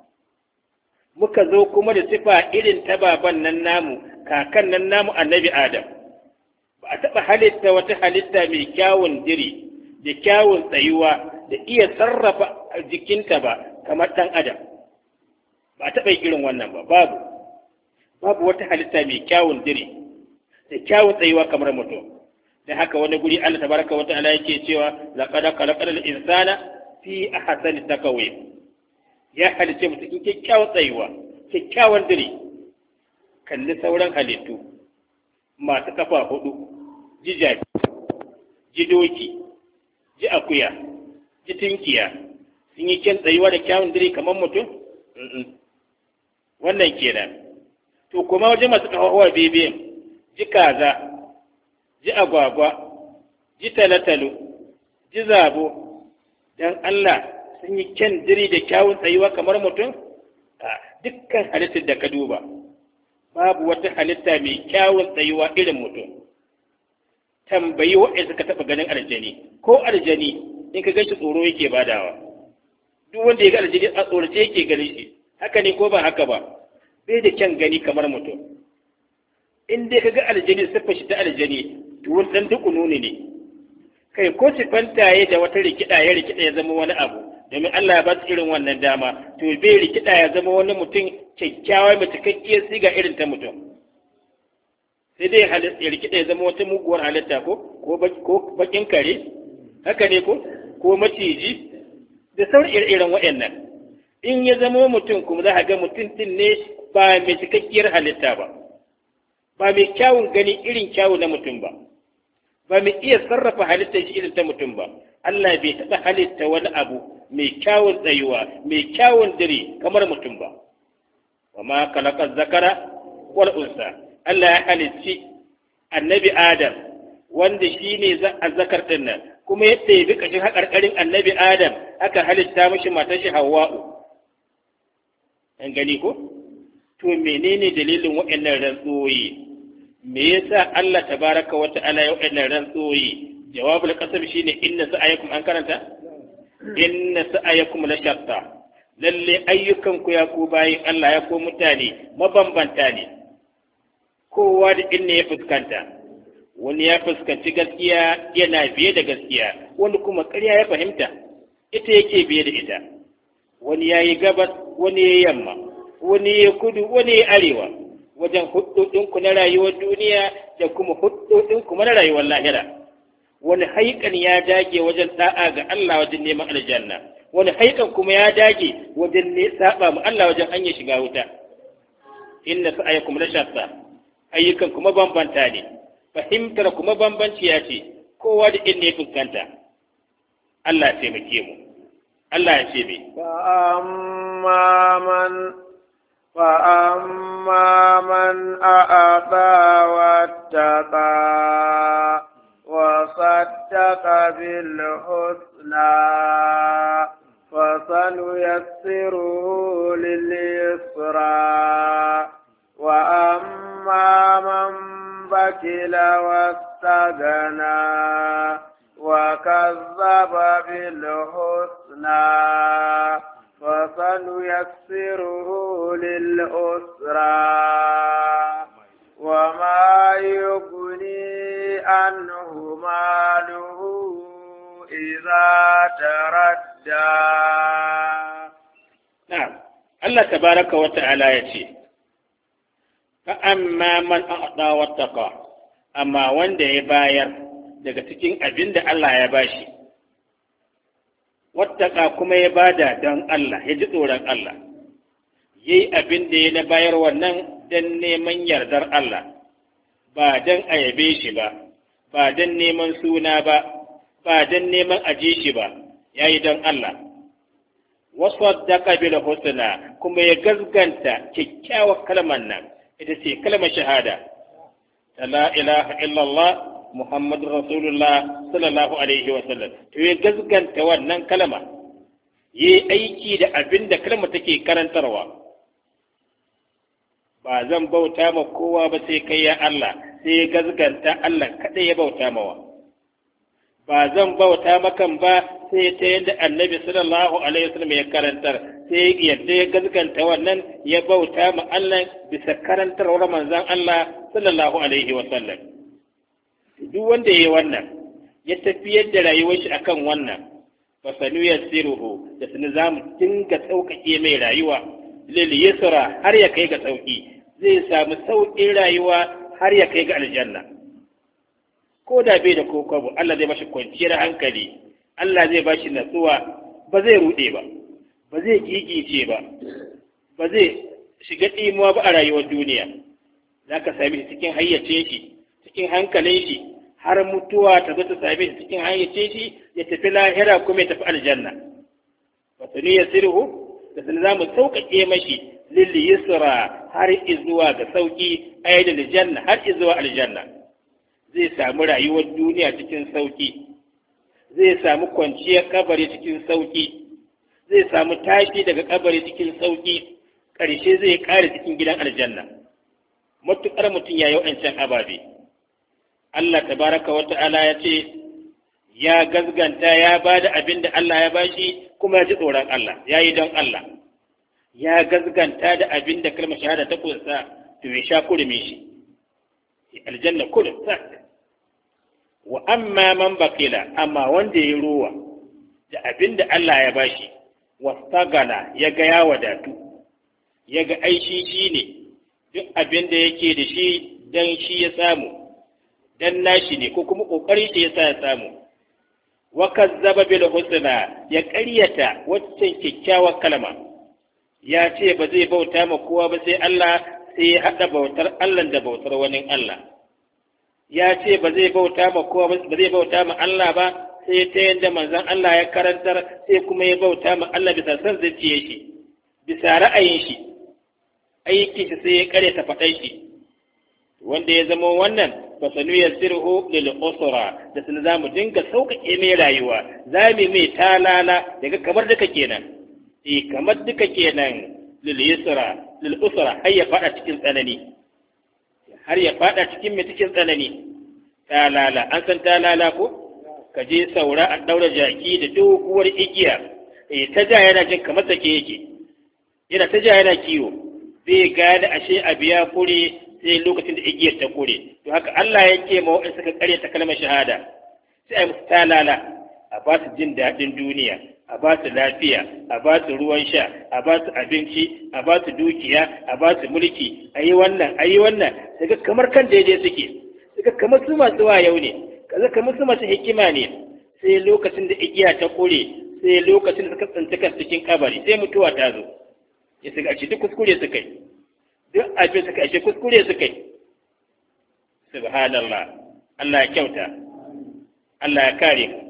muka zo kuma da sifa irin ta baban nan namu kakan nan namu annabi Adam ba a taɓa halitta wata halitta mai kyawun diri da kyawun tsayuwa da iya sarrafa jikinta ba kamar ɗan adam ba a taɓa irin wannan ba babu babu wata halitta mai kyawun diri da kyawun tsayuwa kamar mutum da haka wani guri Allah tabaraka wa ta'ala yake cewa laqad khalaqal insana fi ahsani taqwim ya halice mutum cikin kyakkyawan tsayuwa kyakkyawan diri kalli sauran halittu masu kafa hudu ji jaki ji doki ji akuya ji tinkiya sun yi kyan tsayuwa da kyawun dire kamar mutum wannan kenan to kuma waje masu kafafuwa bibiyan ji kaza ji agwagwa ji talatalo ji zabo dan Allah sun yi kyan dire da kyawun tsayuwa kamar mutum dukkan halittar da ka duba babu wata halitta mai kyawun tsayuwa irin mutum tambayi waɗanda suka taɓa ganin aljani ko aljani in ka gan shi tsoro yake badawa duk wanda ya ga aljani a tsorace yake ganin shi haka ne ko ba haka ba bai da kyan gani kamar mutum in dai ka ga aljani siffar shi ta aljani to wani ɗan duk nuni ne kai ko sifanta ya da wata rikida ya rikida ya zama wani abu domin Allah ya ba su irin wannan dama to bai rikida ya zama wani mutum kyakkyawa mai cikakkiyar siga irin ta mutum sai dai ya rikida ya zama wata muguwar halitta ko ko bakin kare haka ne ko ko maciji da sauran irin waɗannan in ya zama mutum kuma za a ga mutum din ne ba mai cikakkiyar halitta ba ba mai kyawun gani irin kyawu na mutum ba ba mai iya sarrafa halittar shi irin ta mutum ba Allah bai taɓa halitta wani abu mai kyawun tsayuwa mai kyawun dire kamar mutum ba wa ma khalaqa zakara wal unsa Allah ya halicci annabi Adam wanda shine azzakar din nan kuma ya ɗebi kashin haƙarƙarin annabi Adam aka halitta mishi matar shi Hawwa'u an gani ko to menene dalilin waɗannan rantsoyi me yasa Allah tabaraka wa ta'ala ya waɗannan rantsoyi jawabul qasam shine inna sa'ayakum an karanta inna sa'ayakum la shatta lalle ayyukan ku ya ku bayin Allah ya ko mutane mabambanta ne kowa da inda ya fuskanta wani ya fuskanci gaskiya yana biye da gaskiya wani kuma ƙarya ya fahimta ita yake biye da ita wani ya yi gabas wani ya yamma wani ya kudu wani ya arewa wajen hudodinku na rayuwar duniya da kuma hudodinku na rayuwar lahira wani haikan ya dage wajen da'a ga Allah wajen neman aljanna wani haikan kuma ya dage wajen ne saba mu Allah wajen hanyar shiga wuta inna sa'ayakum la shatta ayyukan kuma bambanta ne fahimtar kuma bambanciya ce kowa da inda ya fuskanta Allah ya taimake mu Allah ya ce mai فأما من فأما من أعطى واتقى وصدق بالحسنى فسنيسره لليسرى وأما من بخل واستغنى وكذب بالحسنى فسنيسره للعسرى وما يغني عنه ماله إذا تردى. نعم الله تبارك وتعالى يتي فأما من أعطى واتقى أما wanda ya bayar daga cikin abin da Allah ya bashi wattaka kuma ya bada don Allah ya ji tsoron Allah yayi abin da ya na bayar wannan don neman yardar Allah ba don a yabe shi ba ba don neman suna ba ba don neman aje shi ba yayi don Allah wasaddaqa bil husna kuma ya gazganta kyakkyawar kalmar nan ita ce kalmar shahada la ilaha illallah muhammadur rasulullah sallallahu alaihi wa sallam to ya gazganta wannan kalma yi aiki da abin da kalma take karantarwa ba zan bauta ma kowa ba sai kai ya Allah sai ya gazganta Allah kadai ya bauta mawa ba zan bauta makan ba sai ta yadda annabi sallallahu alaihi wa sallam ya karantar sai yadda ya gazganta wannan ya bauta ma Allah bisa karantarwar manzon Allah sallallahu alaihi wa sallam duk wanda yayi wannan ya tafiyar da rayuwar shi akan wannan fa sanu yasiruhu da sanu zamu dinga sauƙaƙe mai rayuwa lil yusra har ya kai ga sauki zai samu sauƙin rayuwa har ya kai ga aljanna ko da bai da kokobo Allah zai bashi kwanciyar hankali Allah zai bashi natsuwa ba zai rude ba ba zai gigice ba ba zai shiga ɗimuwa ba a rayuwar duniya za ka sami shi cikin hayyace shi cikin hankalin shi har mutuwa ta zo ta sami shi cikin hayyace shi ya tafi lahira kuma ya tafi aljanna wato ne ya sirhu da sun za mu sauƙaƙe mashi lilli yusra har izuwa ga sauƙi ayyadin aljanna har izuwa aljanna zai samu rayuwar duniya cikin sauƙi zai samu kwanciyar kabari cikin sauƙi zai samu tashi daga kabari cikin sauƙi ƙarshe zai ƙare cikin gidan aljanna matuƙar mutum ya yi waɗancan ababe Allah tabaraka wa ta'ala ya ce ya gazganta ya ba da abin da Allah ya bashi kuma ya ji tsoron Allah ya yi don Allah ya gazganta da abin da kalmar shahada ta kunsa to ya sha kurumin shi aljanna kurum sa wa amma man bakila amma wanda ya ruwa da abin da Allah ya bashi wastagana ya ga ya wadatu ya ga aishi shi ne duk abin da yake da shi dan shi ya samu dan nashi ne ko kuma kokari shi yasa ya samu wa kazzaba bil husna ya ƙaryata waccan kyakkyawar kalma ya ce ba zai bauta ma kowa ba sai Allah, sai ya haɗa bautar Allah da bautar wani Allah. Ya ce ba zai bauta ma kowa ba zai bauta ma Allah ba sai ta yadda manzon Allah ya karantar, sai kuma ya bauta ma Allah bisa san zuciyar shi, bisa ra'ayin shi, aiki shi sai ya kare ta faɗai shi. Wanda ya zama wannan fa sanu yasiru lil usra, da sun zamu dinga sauƙaƙe mai rayuwa, zamu mai talala daga kamar duka kenan eh kamar duka kenan lil yusra lil usra har ya fada cikin tsanani, har ya fada cikin mai cikin tsanani. Talala an san talala ko? Ka je saura a daura jaki da doguwar igiya, eh ta ja yana jin kamar sake yake, yana ta ja yana kiwo, zai gane ashe a biya kure sai lokacin da igiyar ta kore. To haka Allah ya ce ma waɗanda suka karya ta kalmar shahada, sai a yi musu talala, a ba su jin daɗin duniya, a ba su lafiya, a ba su ruwan sha, a ba su abinci, a ba su dukiya, a ba su mulki, a yi wannan, a yi wannan, daga kamar kan daidai suke, daga kamar su masu wayau ne, kaza kamar su masu hikima ne, sai lokacin da igiya ta kore, sai lokacin da suka tsinci kan cikin kabari, sai mutuwa ta zo. Ya suka a duk kuskure suka yi. Duk abin suka ashe kuskure suka yi. Subhanallah, Allah ya kyauta, Allah ya kare mu.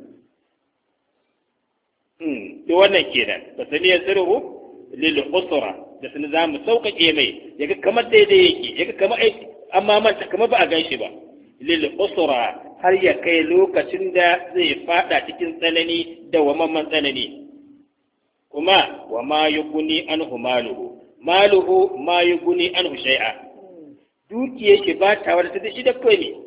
Hmm, to wannan kenan, ba sani ya sirru lil usra, da sun za mu sauƙaƙe mai, yaga kamar daidai yake, yaga kamar ai amma manta kamar ba a ganshi ba. Lil usra, har ya kai lokacin da zai fada cikin tsanani da wamman tsanani. Kuma wa ma yuguni anhu maluhu maluhu ma yuguni anhu shay'a, dukiyar shi ba ta wadata da shi da komai,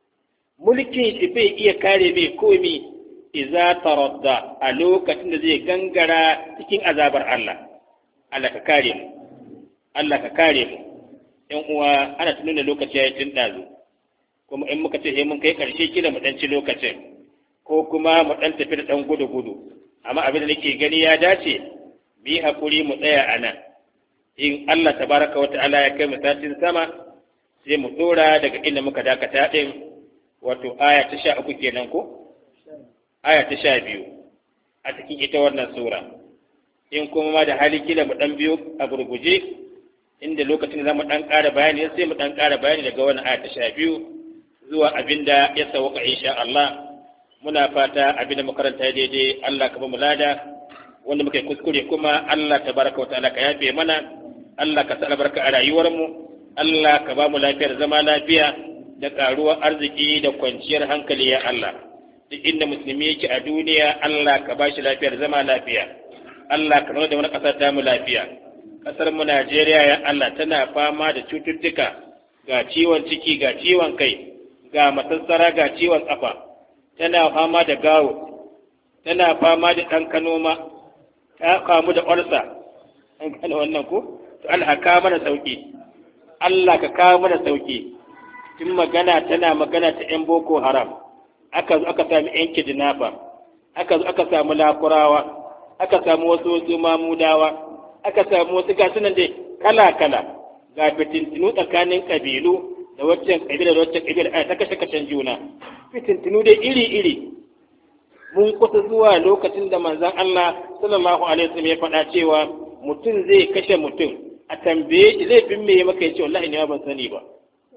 mulkin shi bai iya kare mai komai, idza taradda, a lokacin da zai gangara cikin azabar Allah. Allah ka kare mu, Allah ka kare mu. Yan uwa, ana tunan da lokaci ya tun dazu, kuma in muka ce sai mun kai karshe kila mu dan ci lokacin, ko kuma mu dan tafi da dan gudu gudu, amma abin da nake gani ya dace mu yi hakuri mu tsaya a nan. In Allah tabaraka wa ta'ala ya kai mu satin sama, sai mu dora daga inda muka dakata din, wato aya ta sha uku kenan ko aya ta sha biyu a cikin ita wannan sura. In kuma ma da hali kila mu dan biyo a gurguje, inda lokacin da zamu dan ƙara bayani sai mu dan ƙara bayani daga wannan aya ta sha biyu zuwa abinda ya sauka insha Allah. Muna fata abinda makaranta daidai Allah ka ba mu lada, wanda muka yi kuskure kuma Allah tabaraka wa ta'ala ka yafe mana. Allah ka sa albarka a rayuwarmu, Allah ka ba mu lafiyar zama lafiya da ƙaruwar arziki da kwanciyar hankali ya Allah. Duk inda musulmi yake a duniya, Allah ka ba shi lafiyar zama lafiya. Allah ka nuna da wani ƙasa ta mu lafiya. Ƙasar mu Najeriya ya Allah tana fama da cututtuka, ga ciwon ciki, ga ciwon kai, ga masassara, ga ciwon ƙafa. Tana fama da gawo, tana fama da ɗan kanoma, ta kamu da olsa. An gane wannan ko? To Allah ka mana sauki, Allah ka kawo mana sauki. Tun magana tana magana ta ‘yan Boko Haram, aka zo aka sami ‘yan kidnapper, aka zo aka samu lakurawa, aka samu wasu wasu mamudawa, aka samu wasu gasunan dai kala-kala, ga fitintinu tsakanin ƙabilu da waccan ƙabila da waccan ƙabila a ta kashe-kashen juna, fitintinu dai iri-iri. Mun kusa zuwa lokacin da manzon Allah sallallahu alaihi wasallam ya faɗa cewa mutum zai kashe mutum, a tambaye shi laifin me ya maka, ya ce wallahi ne ban sani ba,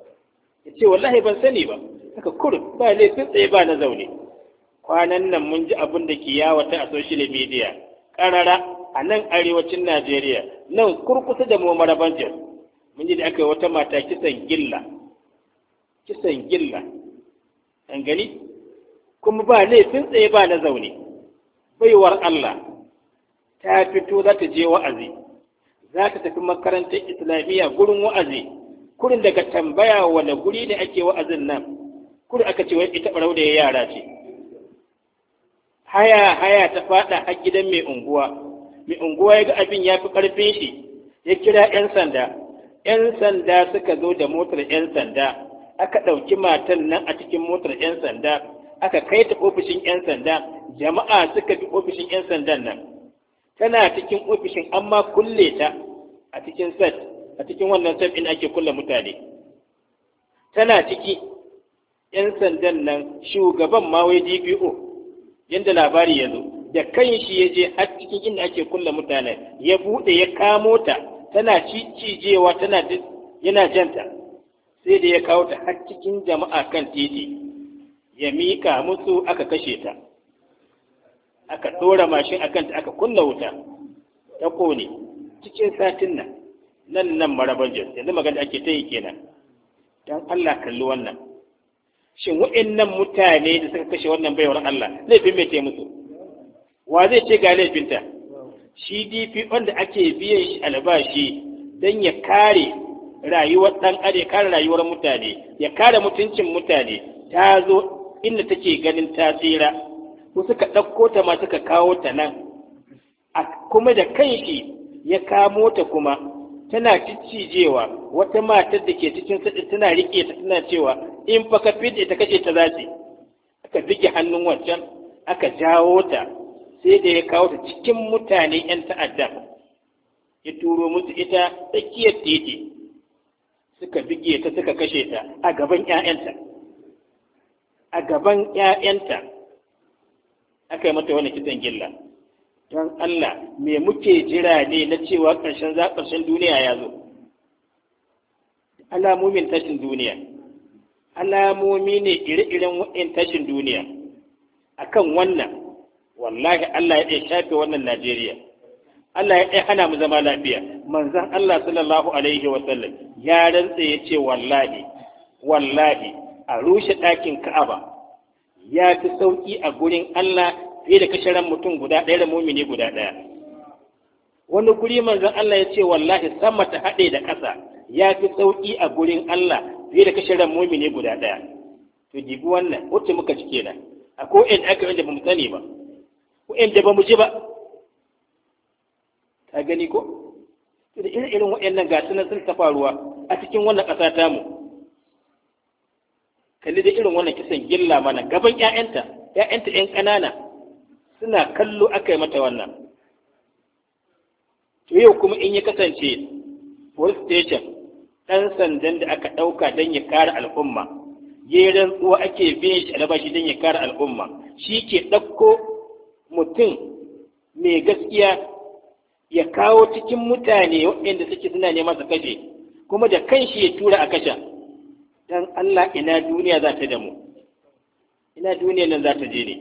ya ce wallahi ban sani ba, haka kur ba laifin tsaye ba na zaune. Kwanan nan mun ji abin da ke yawata a social media ƙarara a nan arewacin Najeriya, nan kurkusa da mu Maraban Jos, mun ji da aka yi wata mata kisan gilla, kisan gilla, an gani, kuma ba laifin tsaye ba na zaune. Baiwar Allah ta fito za ta je wa'azi, za ta tafi makarantar islamiyya gurin wa'azi, kurin daga tambaya wane guri ne ake wa'azin nan, kurin aka ce wai ita ɓarau da ya yara ce. Haya haya ta faɗa a gidan mai unguwa, mai unguwa ya ga abin ya fi ƙarfin shi, ya kira ‘yan sanda, ‘yan sanda suka zo da motar ‘yan sanda, aka ɗauki matan nan a cikin motar ‘yan sanda, aka kai ta ofishin ‘yan sanda, jama'a suka bi ofishin ‘yan sandan nan. Tana cikin ofishin amma kulle ta a cikin set, a cikin wannan set ɗin ake kulle mutane. Tana ciki ‘yan sandan nan shugaban ma wai D P O, yadda labari ya zo, da kanshi ya je har cikin inda ake kulle mutane ya bude ya kamo ta tana cijewa tana yana janta sai da ya kawo ta har cikin jama'a kan titi ya mika musu aka kashe ta aka dora mashin akan ta aka kunna wuta ta kone cikin satin nan nan nan marabar jos yanzu magana ake ta yi kenan don Allah kalli wannan shin waɗannan mutane da suka kashe wannan baiwar Allah laifin mai ce musu wa zai ce ga laifinta shi D P wanda ake biyan shi albashi don ya kare rayuwar ɗan adam ya kare rayuwar mutane ya kare mutuncin mutane ta zo inda take ganin ta tsira ko suka ɗauko ta ma suka kawo ta nan kuma da kanshi ya kamo ta kuma tana ciccijewa wata matar da ke cikin sadin tana rike ta tana cewa in fa ka fide ta kace ta zace aka bige hannun wancan aka jawo ta sai da ya kawo ta cikin mutane yan ta'adda ya turo musu ita tsakiyar titi suka bige ta suka kashe ta a gaban ƴaƴanta a gaban ƴaƴanta aka yi mata wani kisan gilla don Allah me muke jira ne na cewa ƙarshen za ƙarshen duniya ya zo alamomin tashin duniya alamomi ne ire-iren wa'in tashin duniya akan wannan wallahi Allah ya ɗaya shafe wannan Najeriya Allah ya ɗaya hana mu zama lafiya manzon Allah sallallahu alaihi wa sallam ya rantse ya ce wallahi wallahi a rushe ɗakin Ka'aba ya fi sauƙi a gurin Allah fiye da kashe ran mutum guda ɗaya da mumini guda ɗaya. Wani guri manzon Allah ya ce wallahi sama ta haɗe da ƙasa ya fi sauƙi a gurin Allah fiye da kashe ran mumini guda ɗaya. To jibi wannan wacce muka ci kenan. A ko in aka yi da ba mu sani ba, ko in da ba mu ji ba. Ka gani ko? To da irin irin waɗannan gasu nan sun ta faruwa a cikin wannan ƙasa tamu. Kalli da irin wannan kisan gilla mana gaban ƴaƴanta, ƴaƴanta ƴan ƙanana. Suna kallo aka yi mata wannan. To yau kuma in ya kasance police station ɗan sandan da aka ɗauka don ya kare al'umma, ya yi rantsuwa ake biyan shi albashi don ya kare al'umma, shi ke ɗauko mutum mai gaskiya ya kawo cikin mutane waɗanda suke suna neman su kashe, kuma da kanshi ya tura a kashe. Don Allah ina duniya za ta da mu, ina duniya nan za ta je ne.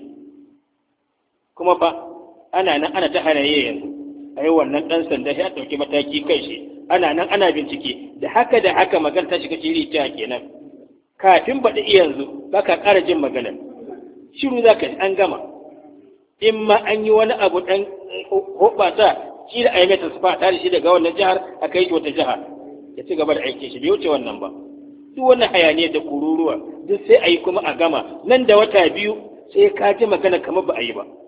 Kuma fa ana nan ana ta hanaye yanzu a yi wannan ɗan sanda ya ɗauki mataki kai shi ana nan ana bincike da haka da haka magana ta shiga ciri ta kenan kafin baɗi yanzu ba ka ƙara jin magana shiru za ka an gama in ma an yi wani abu ɗan hoɓasa shi da a yi mai tasfa ta da shi daga wannan jihar a kai shi wata jiha ya ci gaba da aikin shi bai wuce wannan ba duk wannan hayaniyar da kururuwa duk sai a yi kuma a gama nan da wata biyu sai ka ji magana kamar ba a yi ba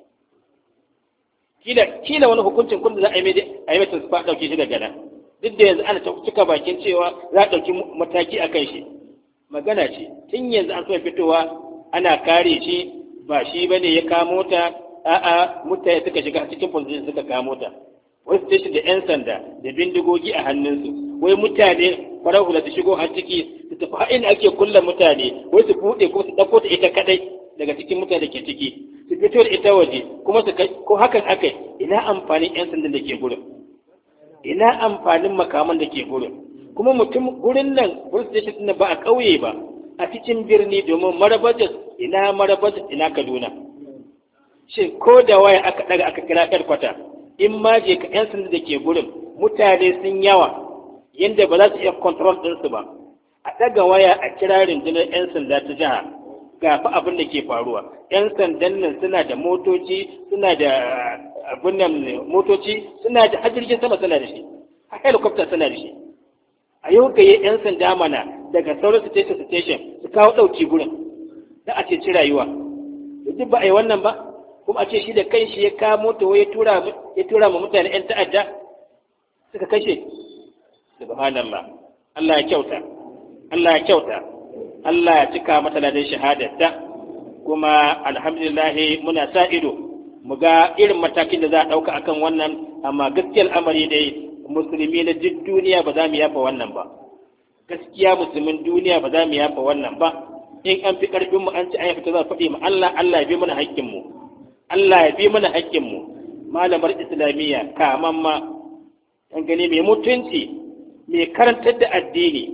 kila kila wani hukuncin kun da za a yi mai a yi mai tasfa dauke shi daga nan duk da yanzu ana cika bakin cewa za a dauki mataki akan shi magana ce tun yanzu an so fitowa ana kare shi ba shi bane ya kamo ta a'a mutane suka shiga cikin police suka kamo ta wasu station da yan sanda da bindigogi a hannunsu wai mutane farar hula su shigo har ciki su tafi har inda ake kulla mutane wai su buɗe ko su ɗauko ta ita kadai daga cikin mutane da ke ciki su fito da ita waje kuma su kai ko hakan akai ina amfanin yan sandan da ke gurin ina amfanin makaman da ke gurin kuma mutum gurin nan police station din ba a ƙauye ba a cikin birni domin marabajas ina marabajas ina Kaduna shin ko da waya aka daga aka kira ƴar kwata in ma je ka yan sandan da ke gurin mutane sun yawa yanda ba za su iya control ɗinsu ba a daga waya a kira rundunar yan sanda ta jiha ga fa abin da ke faruwa yan sandan nan suna da motoci suna da abin nan motoci suna da har jirgin sama suna da shi har helicopter suna da shi a yau ga yan sanda mana daga sauran station station su kawo dauki gurin da a ce ci rayuwa duk ba a yi wannan ba kuma a ce shi da kanshi ya kamo ta ya tura ya tura ma mutane yan ta'adda suka kashe subhanallah Allah ya kyauta Allah ya kyauta Allah ya cika mata ladan shahadarta kuma alhamdulillah muna sa ido mu ga irin matakin da za a ɗauka akan wannan amma gaskiyar amari dai musulmi na duk duniya ba za mu yafa wannan ba gaskiya musulmin duniya ba za mu yafa wannan ba in an fi karfin mu an ci an fita za faɗi mu Allah Allah ya bi mana haƙƙin mu Allah ya bi mana haƙƙinmu. Malamar islamiyya kamamma an gani mai mutunci mai karantar da addini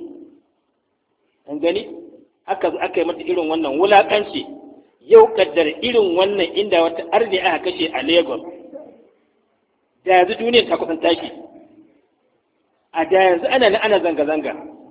an gani aka zo aka yi mata irin wannan wulaƙanci. Yau kaddar irin wannan inda wata arni aka kashe a Lagos da yanzu duniyar ta kusan tashi, a da yanzu ana na ana zanga-zanga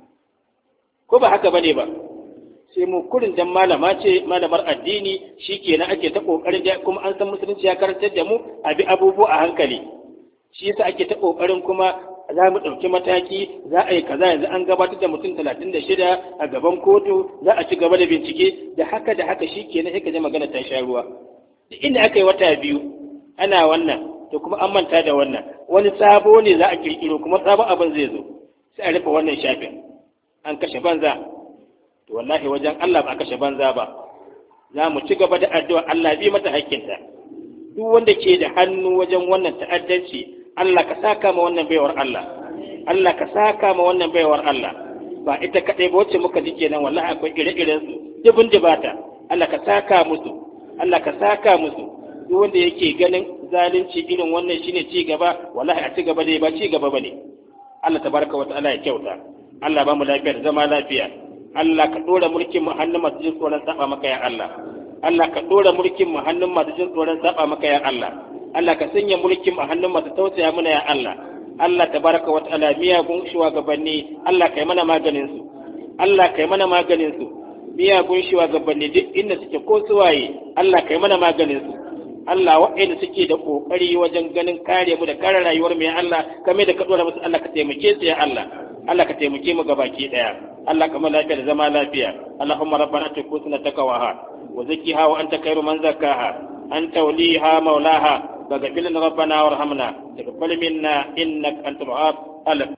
ko ba haka bane ba, sai mu kurin dan malama ce malamar addini shikenan ake ta kokarin da kuma an san musulunci ya karantar da mu a bi abubuwa a hankali, shi yasa ake ta kokarin kuma za mu ɗauki mataki za a yi kaza. Yanzu an gabatar da mutum talatin da shida a gaban kotu, za a ci gaba da bincike da haka da haka shikenan sai ka ji magana ta sha ruwa. Duk inda aka yi wata biyu ana wannan to kuma an manta da wannan, wani sabo ne za a kirkiro kuma sabon abin zai zo sai a rufe wannan shafin, an kashe banza. To wallahi wajen Allah ba a kashe banza ba, za mu ci gaba da addu'a Allah bi mata hakkinta. Duk wanda ke da hannu wajen wannan ta'addanci Allah ka saka ma wannan baiwar Allah, Allah ka saka ma wannan baiwar Allah, ba ita kaɗai ba wacce muka ji kenan, wallahi akwai ire-iren su dubin dubata. Allah ka saka musu, Allah ka saka musu. Duk wanda yake ganin zalunci irin wannan shine ci gaba, wallahi a ci gaba dai ba ci gaba bane. Allah tabaraka wa ta'ala ya kyauta. Allah ba mu lafiya da zama lafiya. Allah ka dora mulkin mu hannun masu jin tsoron saba maka ya Allah. Allah ka dora mulkin mu hannun masu jin tsoron saba maka ya Allah. Allah ka sanya mulkin a hannun masu tausaya mana ya Allah. Allah tabaraka wa ta'ala miyagun shugabanni Allah kai mana maganin su. Allah kai mana maganin su. Miyagun shugabanni duk inda suke ko suwaye Allah kai mana maganin su. Allah waɗanda suke da kokari wajen ganin kare mu da kare rayuwar mu ya Allah, kame da ka dora musu Allah ka taimake su ya Allah. Allah ka taimake mu gabaki daya. Allah ka mana lafiya da zama lafiya. Allahumma rabbana tukusna takawaha wa zakkiha wa anta khairu man zakkaha. anta waliha maulaha. فاغفر لنا ربنا وارحمنا تقبل منا انك انت الوهاب.